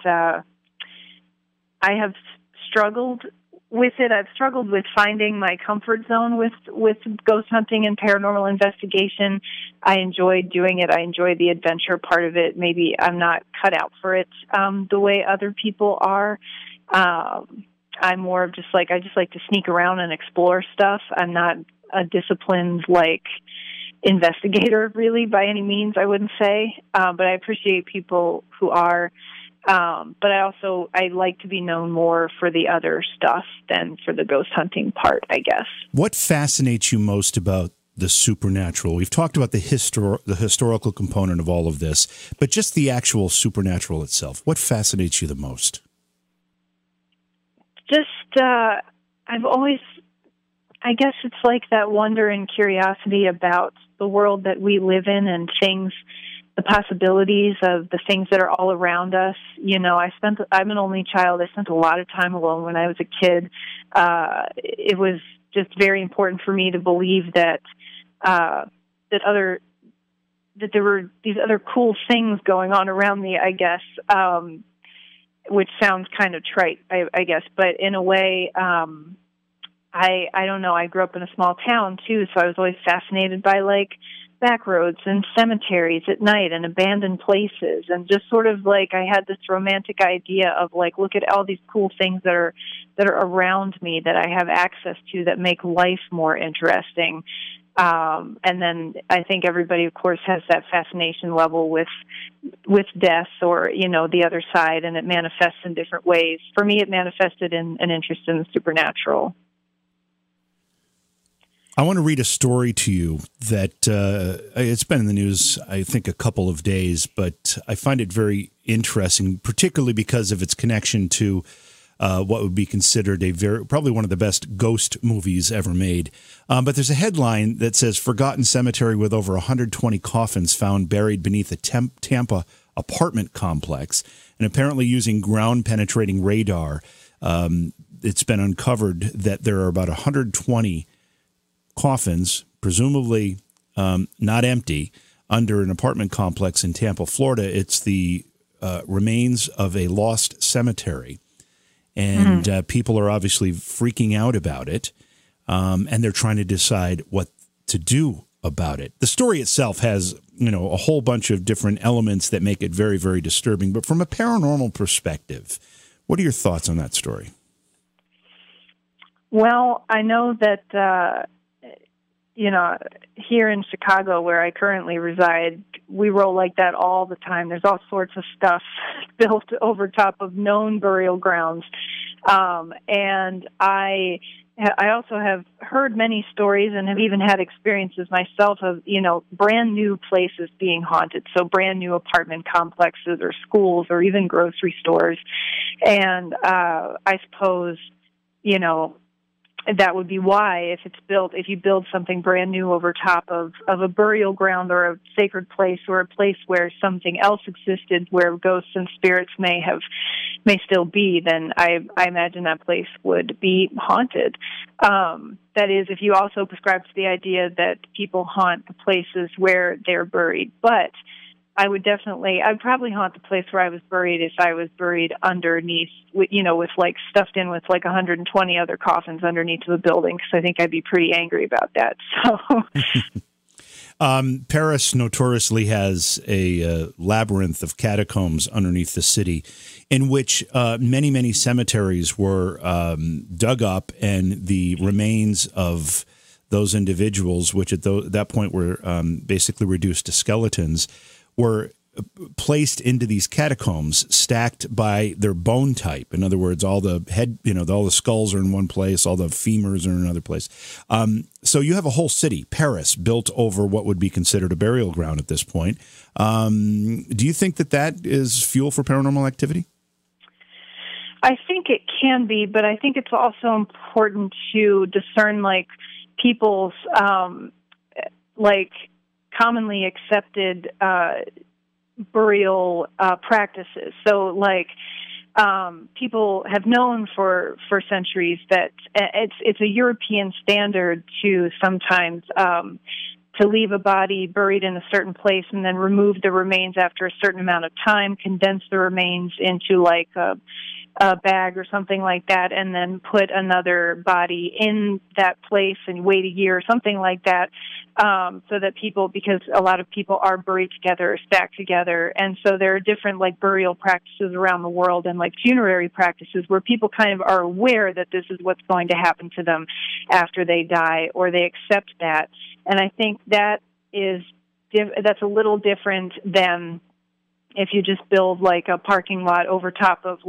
Speaker 3: I have struggled with it. I've struggled with finding my comfort zone with ghost hunting and paranormal investigation. I enjoy doing it. I enjoy the adventure part of it. Maybe I'm not cut out for it the way other people are. I'm more of I just like to sneak around and explore stuff. I'm not a disciplined investigator really by any means, I wouldn't say. But I appreciate people who are. But I like to be known more for the other stuff than for the ghost hunting part, I guess.
Speaker 2: What fascinates you most about the supernatural? We've talked about the historical component of all of this, but just the actual supernatural itself. What fascinates you the most?
Speaker 3: I've always, I guess it's like that wonder and curiosity about the world that we live in and the possibilities of the things that are all around us. I'm an only child. I spent a lot of time alone when I was a kid. It was just very important for me to believe that there were these other cool things going on around me, I guess, which sounds kind of trite, I guess, but in a way, I don't know. I grew up in a small town too, so I was always fascinated by back roads and cemeteries at night and abandoned places, and just sort of I had this romantic idea of look at all these cool things that are around me that I have access to that make life more interesting. And then I think everybody, of course, has that fascination level with death or, the other side, and it manifests in different ways. For me, it manifested in an interest in the supernatural.
Speaker 2: I want to read a story to you that it's been in the news, I think, a couple of days, but I find it very interesting, particularly because of its connection to what would be considered probably one of the best ghost movies ever made. But there's a headline that says, "Forgotten Cemetery with over 120 coffins found buried beneath a Tampa apartment complex." And apparently using ground-penetrating radar, it's been uncovered that there are about 120 coffins, presumably not empty, under an apartment complex in Tampa, Florida. It's the remains of a lost cemetery. And people are obviously freaking out about it, and they're trying to decide what to do about it. The story itself has, a whole bunch of different elements that make it very, very disturbing. But from a paranormal perspective, what are your thoughts on that story?
Speaker 3: Well, I know that here in Chicago, where I currently reside, we roll like that all the time. There's all sorts of stuff built over top of known burial grounds. And I also have heard many stories and have even had experiences myself of, brand new places being haunted. So brand new apartment complexes or schools or even grocery stores. And I suppose, that would be why, if you build something brand new over top of a burial ground or a sacred place or a place where something else existed, where ghosts and spirits may still be, then I imagine that place would be haunted. That is, if you also prescribe to the idea that people haunt the places where they're buried. But I'd probably haunt the place where I was buried if I was buried underneath, with like stuffed in with like 120 other coffins underneath the building, because I think I'd be pretty angry about that. So,
Speaker 2: Paris notoriously has a labyrinth of catacombs underneath the city, in which many, many cemeteries were dug up, and the remains of those individuals, which at that point were basically reduced to skeletons, were placed into these catacombs, stacked by their bone type. In other words, all the head, all the skulls are in one place, all the femurs are in another place. So you have a whole city, Paris, built over what would be considered a burial ground at this point. Do you think that is fuel for paranormal activity?
Speaker 3: I think it can be, but I think it's also important to discern people's commonly accepted burial practices. So, people have known for centuries that it's a European standard to sometimes to leave a body buried in a certain place and then remove the remains after a certain amount of time, condense the remains into a bag or something like that, and then put another body in that place and wait a year or something like that, so that because a lot of people are buried together, stacked together, and so there are different burial practices around the world and funerary practices where people kind of are aware that this is what's going to happen to them after they die, or they accept that. And I think that's a little different than if you just build a parking lot over top of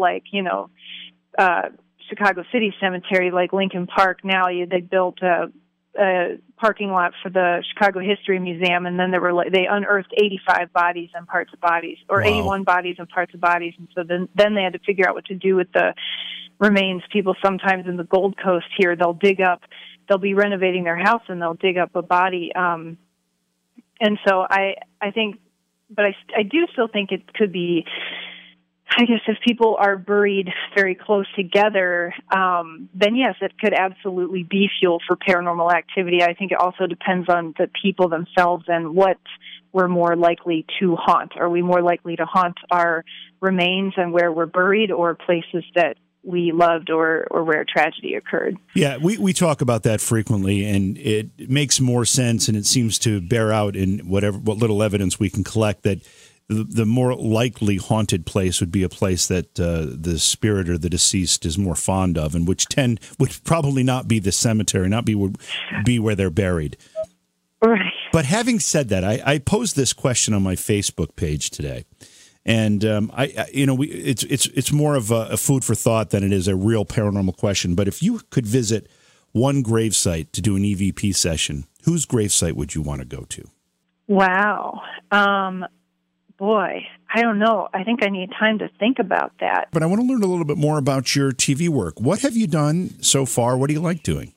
Speaker 3: Chicago City Cemetery, like Lincoln Park. Now they built a parking lot for the Chicago History Museum, and then they unearthed 85 bodies and parts of bodies, or 81 bodies and parts of bodies, and so then they had to figure out what to do with the remains. People sometimes in the Gold Coast here, they'll be renovating their house and they'll dig up a body, and so I think. But I do still think it could be, I guess, if people are buried very close together, then yes, it could absolutely be fuel for paranormal activity. I think it also depends on the people themselves and what we're more likely to haunt. Are we more likely to haunt our remains and where we're buried, or places that we loved or where tragedy occurred?
Speaker 2: Yeah, we talk about that frequently, and it makes more sense, and it seems to bear out in what little evidence we can collect, that the more likely haunted place would be a place that the spirit or the deceased is more fond of, and would probably not be the cemetery, would be where they're buried.
Speaker 3: Right.
Speaker 2: But having said that, I posed this question on my Facebook page today. And it's more of a food for thought than it is a real paranormal question. But if you could visit one gravesite to do an EVP session, whose gravesite would you want to go to?
Speaker 3: Wow, boy, I don't know. I think I need time to think about that.
Speaker 2: But I want to learn a little bit more about your TV work. What have you done so far? What do you like doing?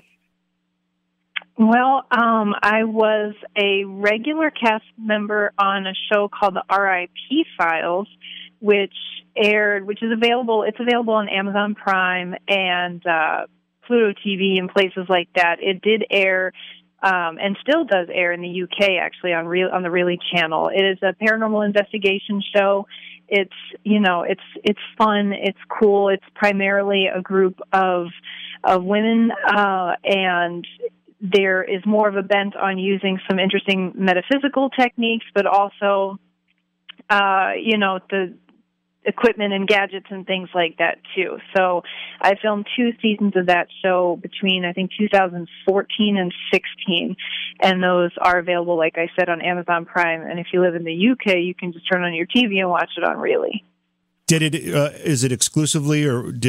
Speaker 3: Well, I was a regular cast member on a show called the RIP Files, which is available. It's available on Amazon Prime and Pluto TV and places like that. It did air, and still does air in the UK, actually, on the Really channel. It is a paranormal investigation show. It's fun. It's cool. It's primarily a group of women, and there is more of a bent on using some interesting metaphysical techniques, but also, the equipment and gadgets and things like that, too. So I filmed 2 seasons of that show between, I think, 2014 and 16, and those are available, like I said, on Amazon Prime. And if you live in the UK, you can just turn on your TV and watch it on Really.
Speaker 2: Is it exclusively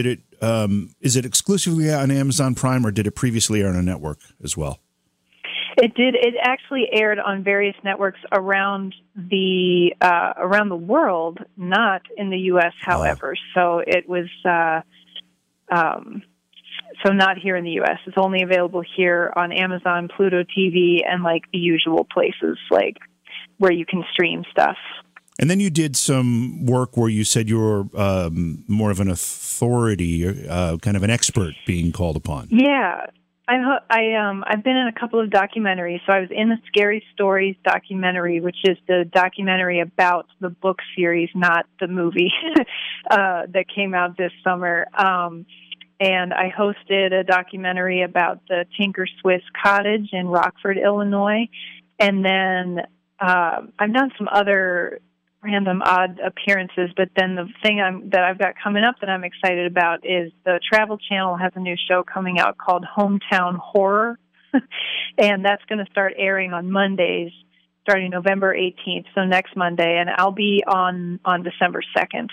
Speaker 2: on Amazon Prime, or did it previously air on a network as well?
Speaker 3: It did. It actually aired on various networks around the world, not in the U.S., however. So it was So not here in the U.S. It's only available here on Amazon, Pluto TV, and like the usual places like where you can stream stuff.
Speaker 2: And then you did some work where you said you were more of an authority, kind of an expert being called upon.
Speaker 3: Yeah. I've been in a couple of documentaries. So I was in the Scary Stories documentary, which is the documentary about the book series, not the movie that came out this summer. And I hosted a documentary about the Tinker Swiss Cottage in Rockford, Illinois. And then I've done some other random odd appearances, but then the thing that I've got coming up that I'm excited about is the Travel Channel has a new show coming out called Hometown Horror, and that's going to start airing on Mondays starting November 18th, so next Monday, and I'll be on December 2nd.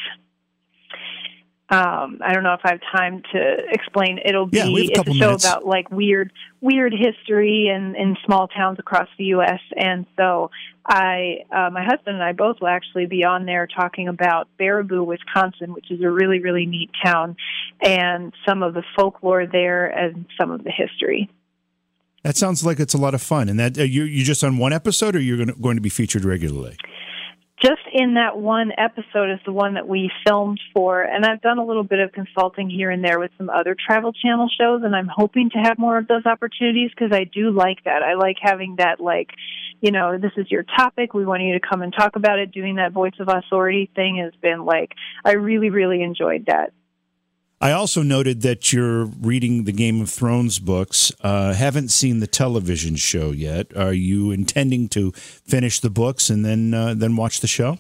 Speaker 3: I don't know if I have time to explain. It's a show about like weird history in small towns across the U.S. And so my husband and I both will actually be on there talking about Baraboo, Wisconsin, which is a really, really neat town, and some of the folklore there and some of the history.
Speaker 2: That sounds like it's a lot of fun. And that you just on one episode, or you're going to be featured regularly?
Speaker 3: Just in that one episode is the one that we filmed for, and I've done a little bit of consulting here and there with some other Travel Channel shows, and I'm hoping to have more of those opportunities because I do like that. I like having that, like, you know, this is your topic, we want you to come and talk about it. Doing that voice of authority thing has been, like, I really, really enjoyed that.
Speaker 2: I also noted that you're reading the Game of Thrones books. Haven't seen the television show yet. Are you intending to finish the books and then watch the show?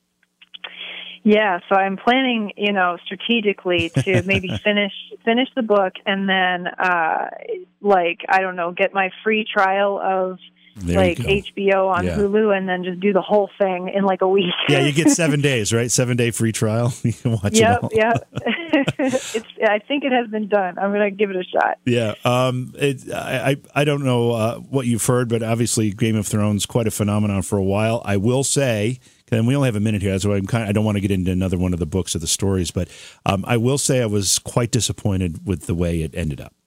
Speaker 3: Yeah, so I'm planning, you know, strategically to maybe finish the book and then, like, I don't know, get my free trial of like HBO on Hulu and then just do the whole thing in like a week.
Speaker 2: Yeah, you get 7 days, right? 7 day free trial. You can watch it all.
Speaker 3: Yeah. I think it has been done. I'm going to give it a shot.
Speaker 2: Yeah. I don't know what you've heard, but obviously Game of Thrones, quite a phenomenon for a while. I will say, and we only have a minute here, so I don't want to get into another one of the books or the stories, but I will say I was quite disappointed with the way it ended up.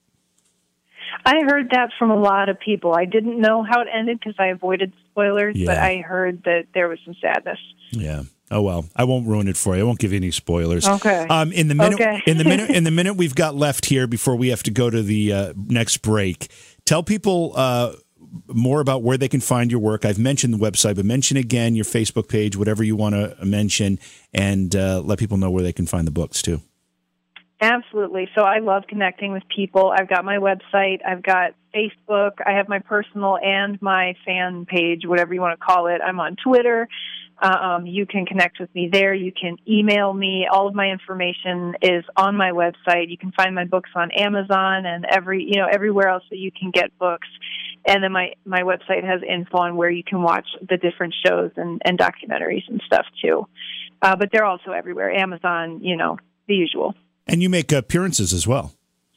Speaker 3: I heard that from a lot of people. I didn't know how it ended because I avoided spoilers, but I heard that there was some sadness.
Speaker 2: Yeah. Oh well, I won't ruin it for you. I won't give you any spoilers.
Speaker 3: Okay.
Speaker 2: In the minute we've got left here before we have to go to the next break, tell people more about where they can find your work. I've mentioned the website, but mention again your Facebook page, whatever you want to mention, and let people know where they can find the books too.
Speaker 3: Absolutely. So I love connecting with people. I've got my website. I've got Facebook. I have my personal and my fan page, whatever you want to call it. I'm on Twitter. You can connect with me there. You can email me. All of my information is on my website. You can find my books on Amazon and everywhere else that you can get books. And then my website has info on where you can watch the different shows and documentaries and stuff too. But they're also everywhere. Amazon, the usual.
Speaker 2: And you make appearances as well.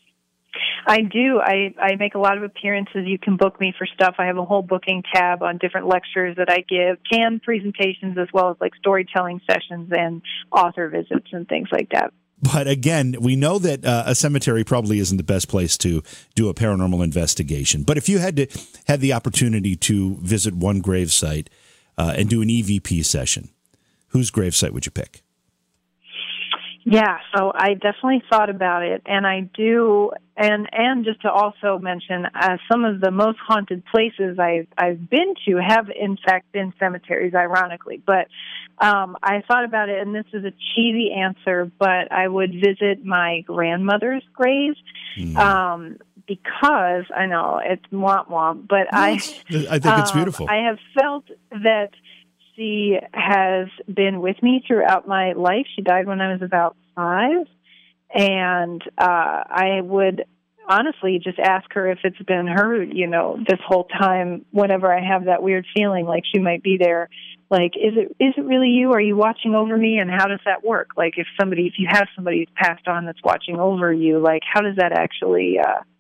Speaker 3: I do. I make a lot of appearances. You can book me for stuff. I have a whole booking tab on different lectures that I give, canned presentations, as well as like storytelling sessions and author visits and things like that.
Speaker 2: But again, we know that a cemetery probably isn't the best place to do a paranormal investigation. But if you had the opportunity to visit one gravesite and do an EVP session, whose gravesite would you pick?
Speaker 3: Yeah, so I definitely thought about it, and I do, and just to also mention, some of the most haunted places I've been to have, in fact, been cemeteries, ironically. But I thought about it, and this is a cheesy answer, but I would visit my grandmother's grave, because, I know, it's womp-womp, but I
Speaker 2: think it's beautiful.
Speaker 3: I have felt that she has been with me throughout my life. She died when I was about 5. And I would honestly just ask her if it's been her, this whole time, whenever I have that weird feeling like she might be there. Like, is it really you? Are you watching over me? And how does that work? Like, if you have somebody who's passed on that's watching over you, like, how does that actually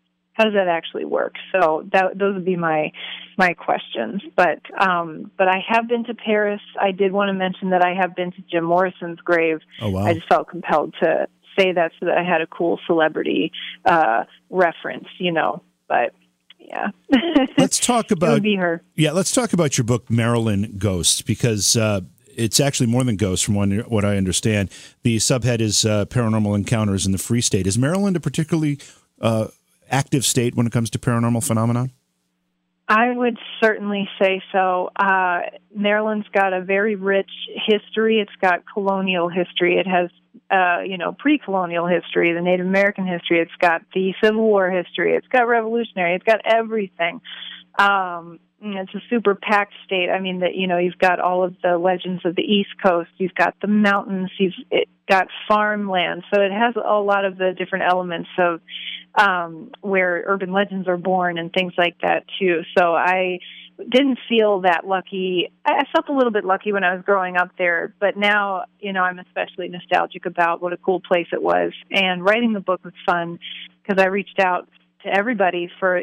Speaker 3: work? So those would be my questions. But I have been to Paris. I did want to mention that I have been to Jim Morrison's grave.
Speaker 2: Oh, wow.
Speaker 3: I just felt compelled to say that so that I had a cool celebrity reference, but yeah.
Speaker 2: Let's talk about
Speaker 3: it would be her.
Speaker 2: Yeah, let's talk about your book, Maryland Ghosts, because it's actually more than ghosts, from what I understand. The subhead is Paranormal Encounters in the Free State. Is Maryland a particularly active state when it comes to paranormal phenomenon?
Speaker 3: I would certainly say so. Maryland's got a very rich history. It's got colonial history. It has, pre-colonial history, the Native American history. It's got the Civil War history. It's got revolutionary. It's got everything. It's a super packed state. I mean, you've got all of the legends of the East Coast. You've got the mountains. You've got farmland. So it has a lot of the different elements of where urban legends are born and things like that, too. So I didn't feel that lucky. I felt a little bit lucky when I was growing up there, but now, I'm especially nostalgic about what a cool place it was. And writing the book was fun because I reached out to everybody for,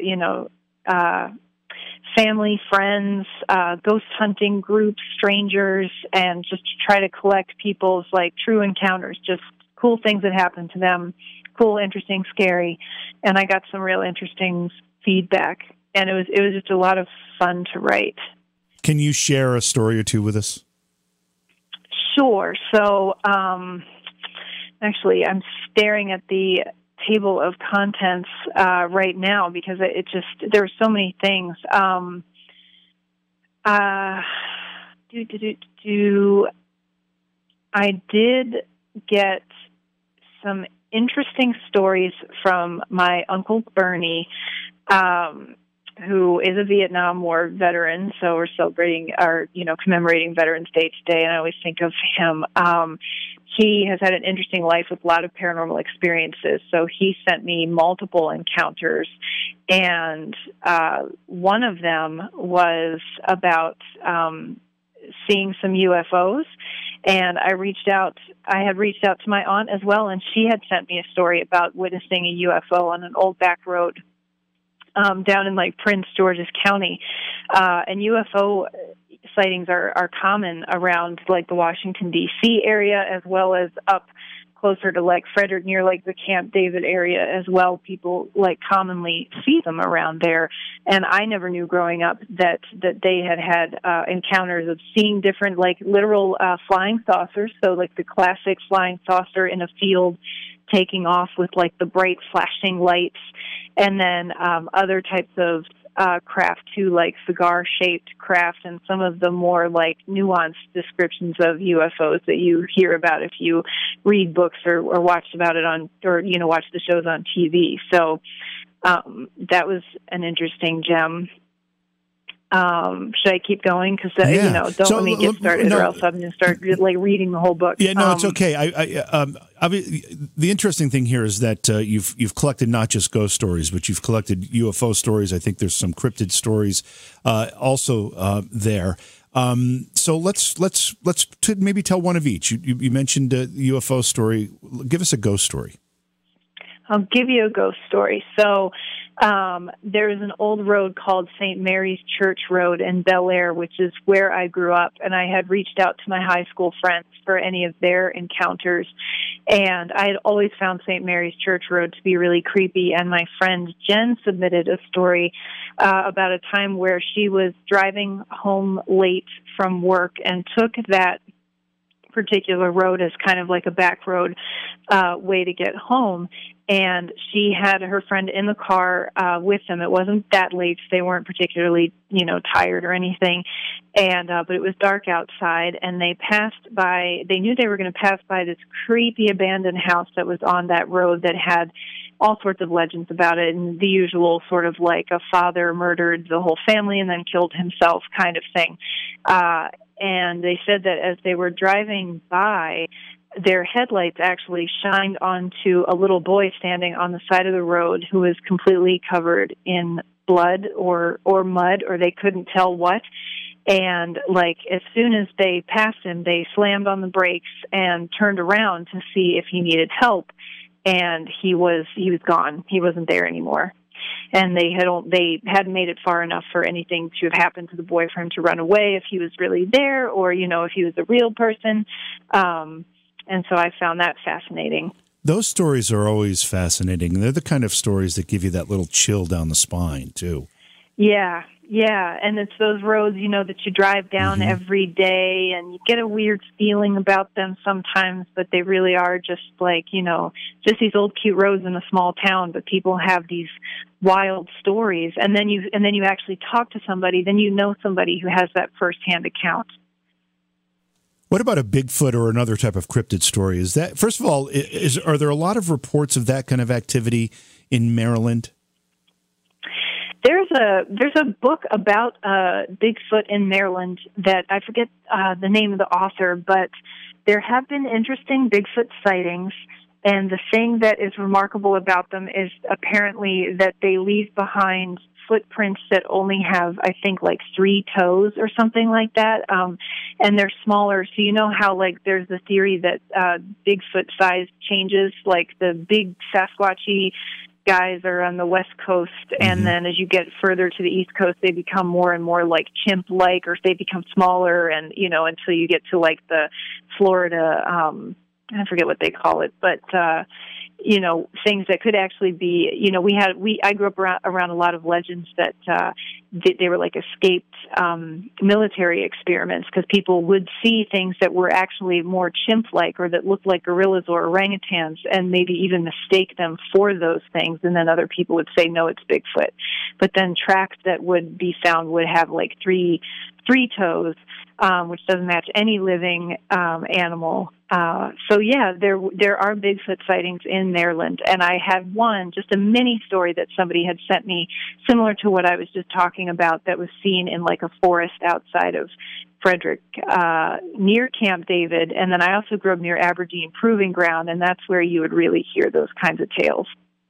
Speaker 3: family, friends, ghost hunting groups, strangers, and just to try to collect people's true encounters, just cool things that happened to them, cool, interesting, scary. And I got some real interesting feedback, and it was just a lot of fun to write.
Speaker 2: Can you share a story or two with us?
Speaker 3: Sure. So, actually, I'm staring at the table of contents right now because there are so many things. I did get some interesting stories from my Uncle Bernie, who is a Vietnam War veteran. So we're commemorating Veterans Day today, and I always think of him. He has had an interesting life with a lot of paranormal experiences. So he sent me multiple encounters, and one of them was about seeing some UFOs. And I had reached out to my aunt as well, and she had sent me a story about witnessing a UFO on an old back road down in Prince George's County. And UFO sightings are common around the Washington, D.C. area, as well as up closer to Frederick, near the Camp David area as well. People commonly see them around there. And I never knew growing up that they had encounters of seeing different literal flying saucers. So the classic flying saucer in a field taking off with the bright flashing lights, and then other types of craft too, cigar-shaped craft, and some of the more nuanced descriptions of UFOs that you hear about if you read books or watch about it watch the shows on TV. So that was an interesting gem. Should I keep going? Because don't let me get started, or else I'm going to start reading the whole book.
Speaker 2: Yeah, no, it's okay. The interesting thing here is that you've collected not just ghost stories, but you've collected UFO stories. I think there's some cryptid stories also there. So let's maybe tell one of each. You mentioned a UFO story. Give us a ghost story.
Speaker 3: I'll give you a ghost story. So there is an old road called St. Mary's Church Road in Bel Air, which is where I grew up, and I had reached out to my high school friends for any of their encounters, and I had always found St. Mary's Church Road to be really creepy, and my friend Jen submitted a story about a time where she was driving home late from work and took that particular road as kind of a back road way to get home. And she had her friend in the car with them. It wasn't that late. So they weren't particularly, tired or anything. And but it was dark outside, and they knew they were going to pass by this creepy abandoned house that was on that road that had all sorts of legends about it, and the usual sort of a father murdered the whole family and then killed himself kind of thing. And they said that as they were driving by, their headlights actually shined onto a little boy standing on the side of the road who was completely covered in blood or mud, or they couldn't tell what. And as soon as they passed him, they slammed on the brakes and turned around to see if he needed help. And he was gone. He wasn't there anymore. And they hadn't made it far enough for anything to have happened to the boy for him to run away if he was really there, or if he was a real person. And so I found that fascinating.
Speaker 2: Those stories are always fascinating. They're the kind of stories that give you that little chill down the spine, too.
Speaker 3: Yeah. And it's those roads, that you drive down every day, and you get a weird feeling about them sometimes, but they really are just like, just these old cute roads in a small town, but people have these wild stories. And then you actually talk to somebody, then somebody who has that firsthand account.
Speaker 2: What about a Bigfoot or another type of cryptid story? Is that, first of all, are there a lot of reports of that kind of activity in Maryland?
Speaker 3: There's a book about Bigfoot in Maryland that I forget the name of the author, but there have been interesting Bigfoot sightings, and the thing that is remarkable about them is apparently that they leave behind footprints that only have, I think, like 3 toes or something like that, and they're smaller. So you know how, like, there's the theory that Bigfoot size changes, like the big Sasquatchy guys are on the West Coast, and then as you get further to the East Coast, they become more and more like chimp-like, or they become smaller, and until you get to like the Florida, I forget what they call it, but things that could actually be, I grew up around a lot of legends that they were like escaped military experiments, because people would see things that were actually more chimp-like or that looked like gorillas or orangutans, and maybe even mistake them for those things, and then other people would say, no, it's Bigfoot. But then tracks that would be found would have like three toes, which doesn't match any living animal. So yeah, there are Bigfoot sightings in Maryland, and I had one, just a mini story that somebody had sent me, similar to what I was just talking about, that was seen in like a forest outside of Frederick, near Camp David, and then I also grew up near Aberdeen Proving Ground, and that's where you would really hear those kinds of tales.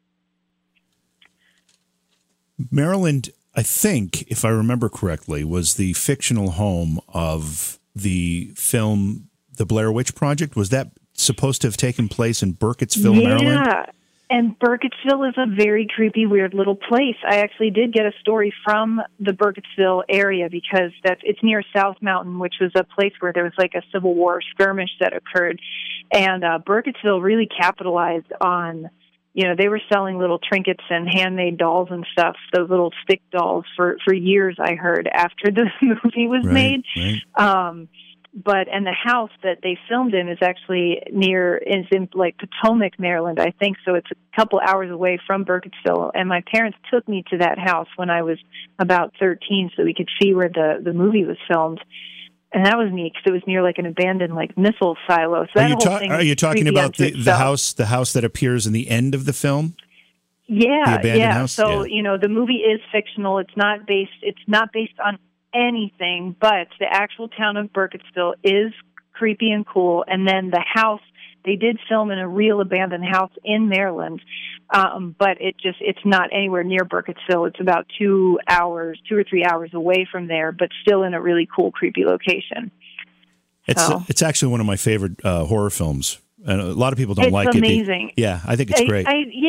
Speaker 2: Maryland, I think, if I remember correctly, was the fictional home of the film The Blair Witch Project. Was that supposed to have taken place in Burkittsville, Maryland?
Speaker 3: Yeah, and Burkittsville is a very creepy, weird little place. I actually did get a story from the Burkittsville area, because it's near South Mountain, which was a place where there was like a Civil War skirmish that occurred. And Burkittsville really capitalized on, they were selling little trinkets and handmade dolls and stuff, those little stick dolls for years, I heard, after the movie was made. Right. And the house that they filmed in is in like Potomac, Maryland, I think. So it's a couple hours away from Burkittsville. And my parents took me to that house when I was about 13, so we could see where the movie was filmed. And that was neat, because it was near like an abandoned like missile silo. So
Speaker 2: are you talking about the house that appears in the end of the film?
Speaker 3: Yeah,
Speaker 2: the abandoned house?
Speaker 3: So the movie is fictional. It's not based on anything, but the actual town of Burkittsville is creepy and cool. And then the house, they did film in a real abandoned house in Maryland, but it's not anywhere near Burkittsville. It's about 2 or 3 hours away from there, but still in a really cool, creepy location.
Speaker 2: It's actually one of my favorite horror films, and a lot of people don't like it.
Speaker 3: It's amazing.
Speaker 2: Yeah, I think it's great.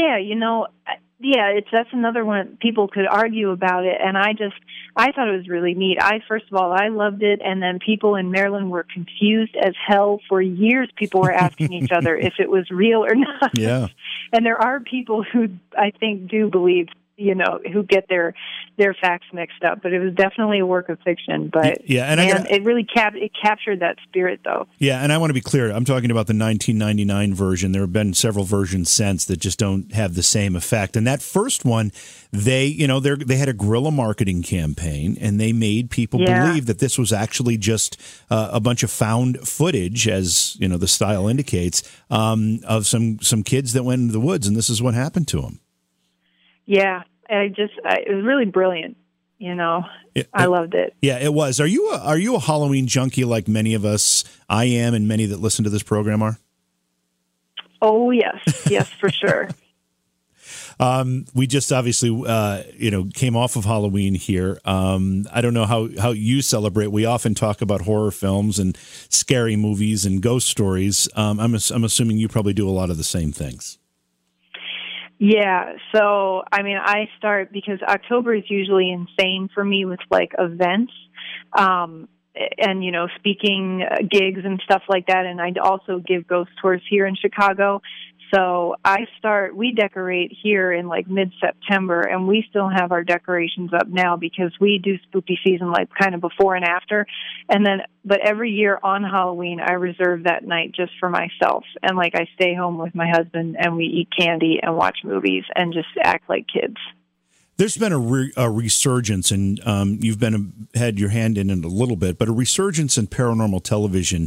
Speaker 3: That's another one. People could argue about it, and I thought it was really neat. First of all, I loved it, and then people in Maryland were confused as hell for years. People were asking each other if it was real or not. Yeah. And there are people who I think do believe, who get their facts mixed up. But it was definitely a work of fiction. But it really captured that spirit, though. Yeah,
Speaker 2: and I want to be clear. I'm talking about the 1999 version. There have been several versions since that just don't have the same effect. And that first one, they had a guerrilla marketing campaign, and they made people believe that this was actually just a bunch of found footage, as the style indicates, of some kids that went into the woods, and this is what happened to them.
Speaker 3: Yeah, it was really brilliant. I loved it.
Speaker 2: Yeah, it was. Are you a Halloween junkie like many of us? I am, and many that listen to this program are.
Speaker 3: Oh yes, for sure.
Speaker 2: We just obviously, came off of Halloween here. I don't know how you celebrate. We often talk about horror films and scary movies and ghost stories. I'm assuming you probably do a lot of the same things.
Speaker 3: Yeah, so, I start, because October is usually insane for me with, like, events, and, speaking gigs and stuff like that, and I also give ghost tours here in Chicago, So we decorate here in like mid-September, and we still have our decorations up now because we do spooky season like kind of before and after. But every year on Halloween, I reserve that night just for myself. And like I stay home with my husband and we eat candy and watch movies and just act like kids.
Speaker 2: There's been a resurgence, and you've had your hand in it a little bit, but a resurgence in paranormal television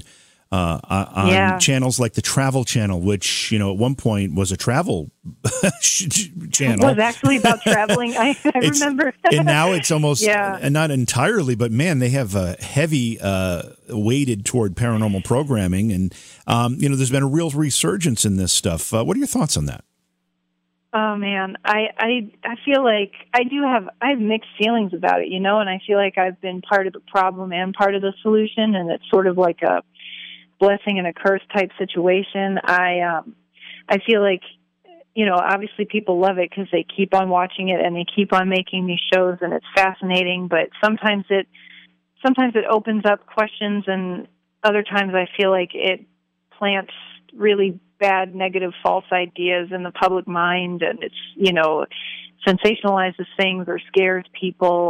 Speaker 2: on channels like the Travel Channel, which, at one point was a travel channel.
Speaker 3: It was actually about traveling. I remember.
Speaker 2: And now it's almost, not entirely, but man, they have a heavy weighted toward paranormal programming. And, there's been a real resurgence in this stuff. What are your thoughts on that?
Speaker 3: Oh man, I feel like I have mixed feelings about it, and I feel like I've been part of the problem and part of the solution, and it's sort of like a blessing and a curse type situation. I feel like, obviously people love it because they keep on watching it and they keep on making these shows, and it's fascinating, but sometimes it opens up questions, and other times I feel like it plants really bad, negative, false ideas in the public mind, and it's, sensationalizes things or scares people.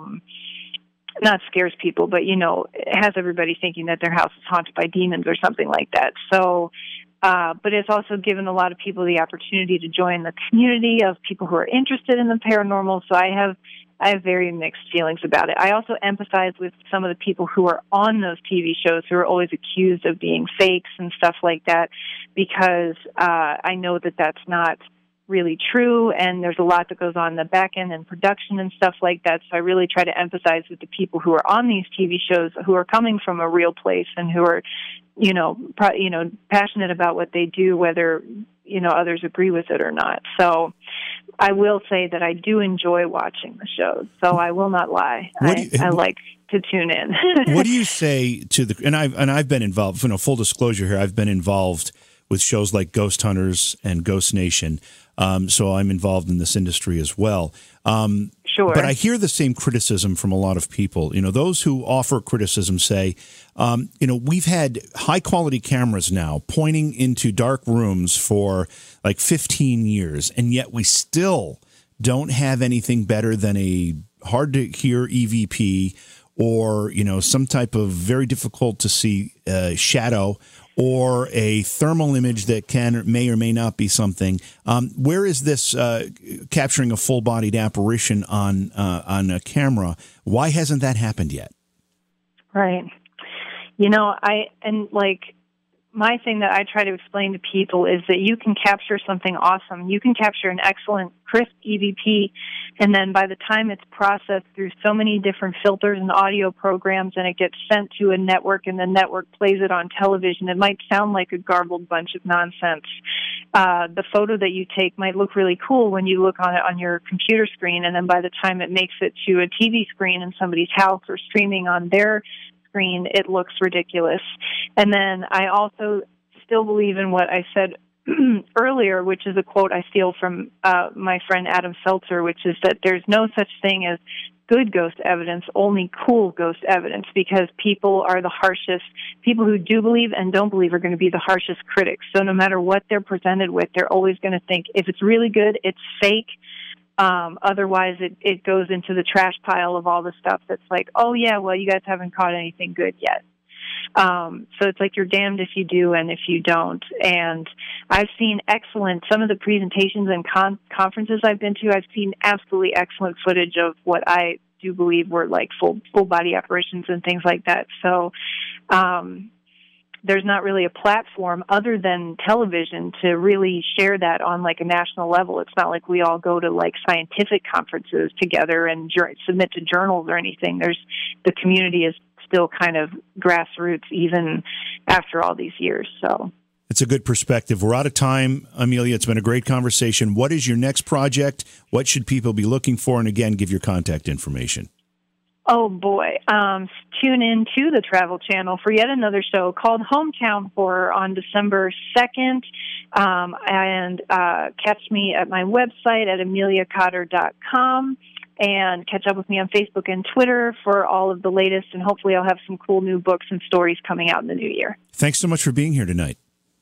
Speaker 3: Not scares people, but, it has everybody thinking that their house is haunted by demons or something like that. So, but it's also given a lot of people the opportunity to join the community of people who are interested in the paranormal. So I have very mixed feelings about it. I also empathize with some of the people who are on those TV shows who are always accused of being fakes and stuff like that, because I know that that's not really true, and there's a lot that goes on in the back end and production and stuff like that. So I really try to empathize with the people who are on these TV shows who are coming from a real place and who are, passionate about what they do, whether, others agree with it or not. So I will say that I do enjoy watching the shows, so I will not lie. I like to tune in.
Speaker 2: What do you say to and I've been involved, full disclosure here, I've been involved with shows like Ghost Hunters and Ghost Nation. So I'm involved in this industry as well.
Speaker 3: Sure.
Speaker 2: But I hear the same criticism from a lot of people. Those who offer criticism say, we've had high quality cameras now pointing into dark rooms for like 15 years, and yet we still don't have anything better than a hard to hear EVP or, some type of very difficult to see shadow, or a thermal image that may or may not be something. Where is this capturing a full-bodied apparition on a camera? Why hasn't that happened yet?
Speaker 3: Right. My thing that I try to explain to people is that you can capture something awesome. You can capture an excellent, crisp EVP, and then by the time it's processed through so many different filters and audio programs and it gets sent to a network and the network plays it on television, it might sound like a garbled bunch of nonsense. The photo that you take might look really cool when you look on it on your computer screen, and then by the time it makes it to a TV screen in somebody's house or streaming on their screen, it looks ridiculous. And then I also still believe in what I said earlier, which is a quote I steal from my friend Adam Seltzer, which is that there's no such thing as good ghost evidence, only cool ghost evidence, because people are the harshest. People who do believe and don't believe are going to be the harshest critics. So no matter what they're presented with, they're always going to think if it's really good, it's fake. Otherwise, it goes into the trash pile of all the stuff that's like, oh, yeah, well, you guys haven't caught anything good yet. So it's like you're damned if you do and if you don't. And I've seen some of the presentations and conferences I've been to, I've seen absolutely excellent footage of what I do believe were like full body apparitions and things like that. So there's not really a platform other than television to really share that on like a national level. It's not like we all go to like scientific conferences together and submit to journals or anything. The community is still kind of grassroots even after all these years. So
Speaker 2: it's a good perspective. We're out of time, Amelia. It's been a great conversation. What is your next project? What should people be looking for? And again, give your contact information.
Speaker 3: Oh, boy. Tune in to the Travel Channel for yet another show called Hometown Horror on December 2nd. And catch me at my website at ameliacotter.com. And catch up with me on Facebook and Twitter for all of the latest. And hopefully I'll have some cool new books and stories coming out in the new year.
Speaker 2: Thanks so much for being here tonight.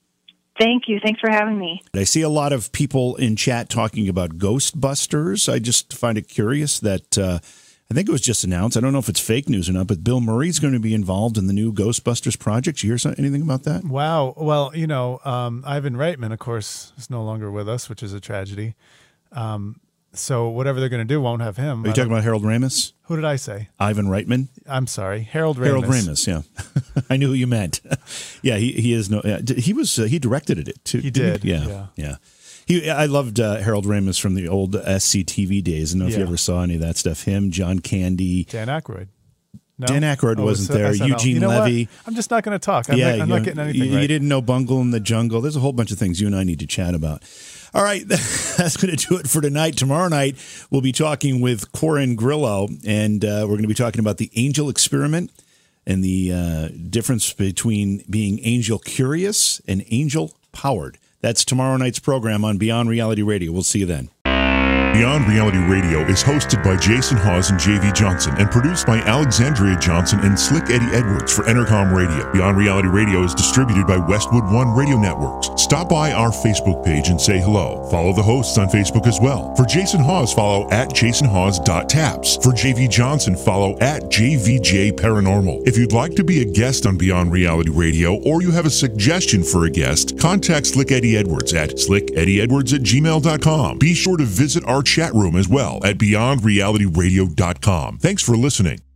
Speaker 3: Thank you. Thanks for having me.
Speaker 2: I see a lot of people in chat talking about Ghostbusters. I just find it curious that I think it was just announced. I don't know if it's fake news or not, but Bill Murray's going to be involved in the new Ghostbusters project. You hear anything about that?
Speaker 4: Wow. Well, Ivan Reitman, of course, is no longer with us, which is a tragedy. So whatever they're going to do won't have him.
Speaker 2: Are you talking about Harold Ramis?
Speaker 4: Who did I say?
Speaker 2: Ivan Reitman?
Speaker 4: I'm sorry. Harold Ramis.
Speaker 2: Harold Ramis, yeah. I knew who you meant. Yeah, he is no. He directed it too.
Speaker 4: He did.
Speaker 2: Yeah. I loved Harold Ramis from the old SCTV days. I don't know if you ever saw any of that stuff. Him, John Candy,
Speaker 4: Dan Aykroyd. No?
Speaker 2: Dan Aykroyd wasn't there.
Speaker 4: SNL.
Speaker 2: Eugene Levy.
Speaker 4: What? I'm just not going to talk. I'm not getting anything right.
Speaker 2: You didn't know Bungle in the Jungle. There's a whole bunch of things you and I need to chat about. All right, that's going to do it for tonight. Tomorrow night, we'll be talking with Corin Grillo, and we're going to be talking about the angel experiment and the difference between being angel curious and angel powered. That's tomorrow night's program on Beyond Reality Radio. We'll see you then.
Speaker 1: Beyond Reality Radio is hosted by Jason Hawes and J.V. Johnson and produced by Alexandria Johnson and Slick Eddie Edwards for Entercom Radio. Beyond Reality Radio is distributed by Westwood One Radio Networks. Stop by our Facebook page and say hello. Follow the hosts on Facebook as well. For Jason Hawes, follow at jasonhawes.taps. For J.V. Johnson, follow at JVJ Paranormal. If you'd like to be a guest on Beyond Reality Radio or you have a suggestion for a guest, contact Slick Eddie Edwards at slickeddieedwards@gmail.com. Be sure to visit our chat room as well at beyondrealityradio.com. Thanks for listening.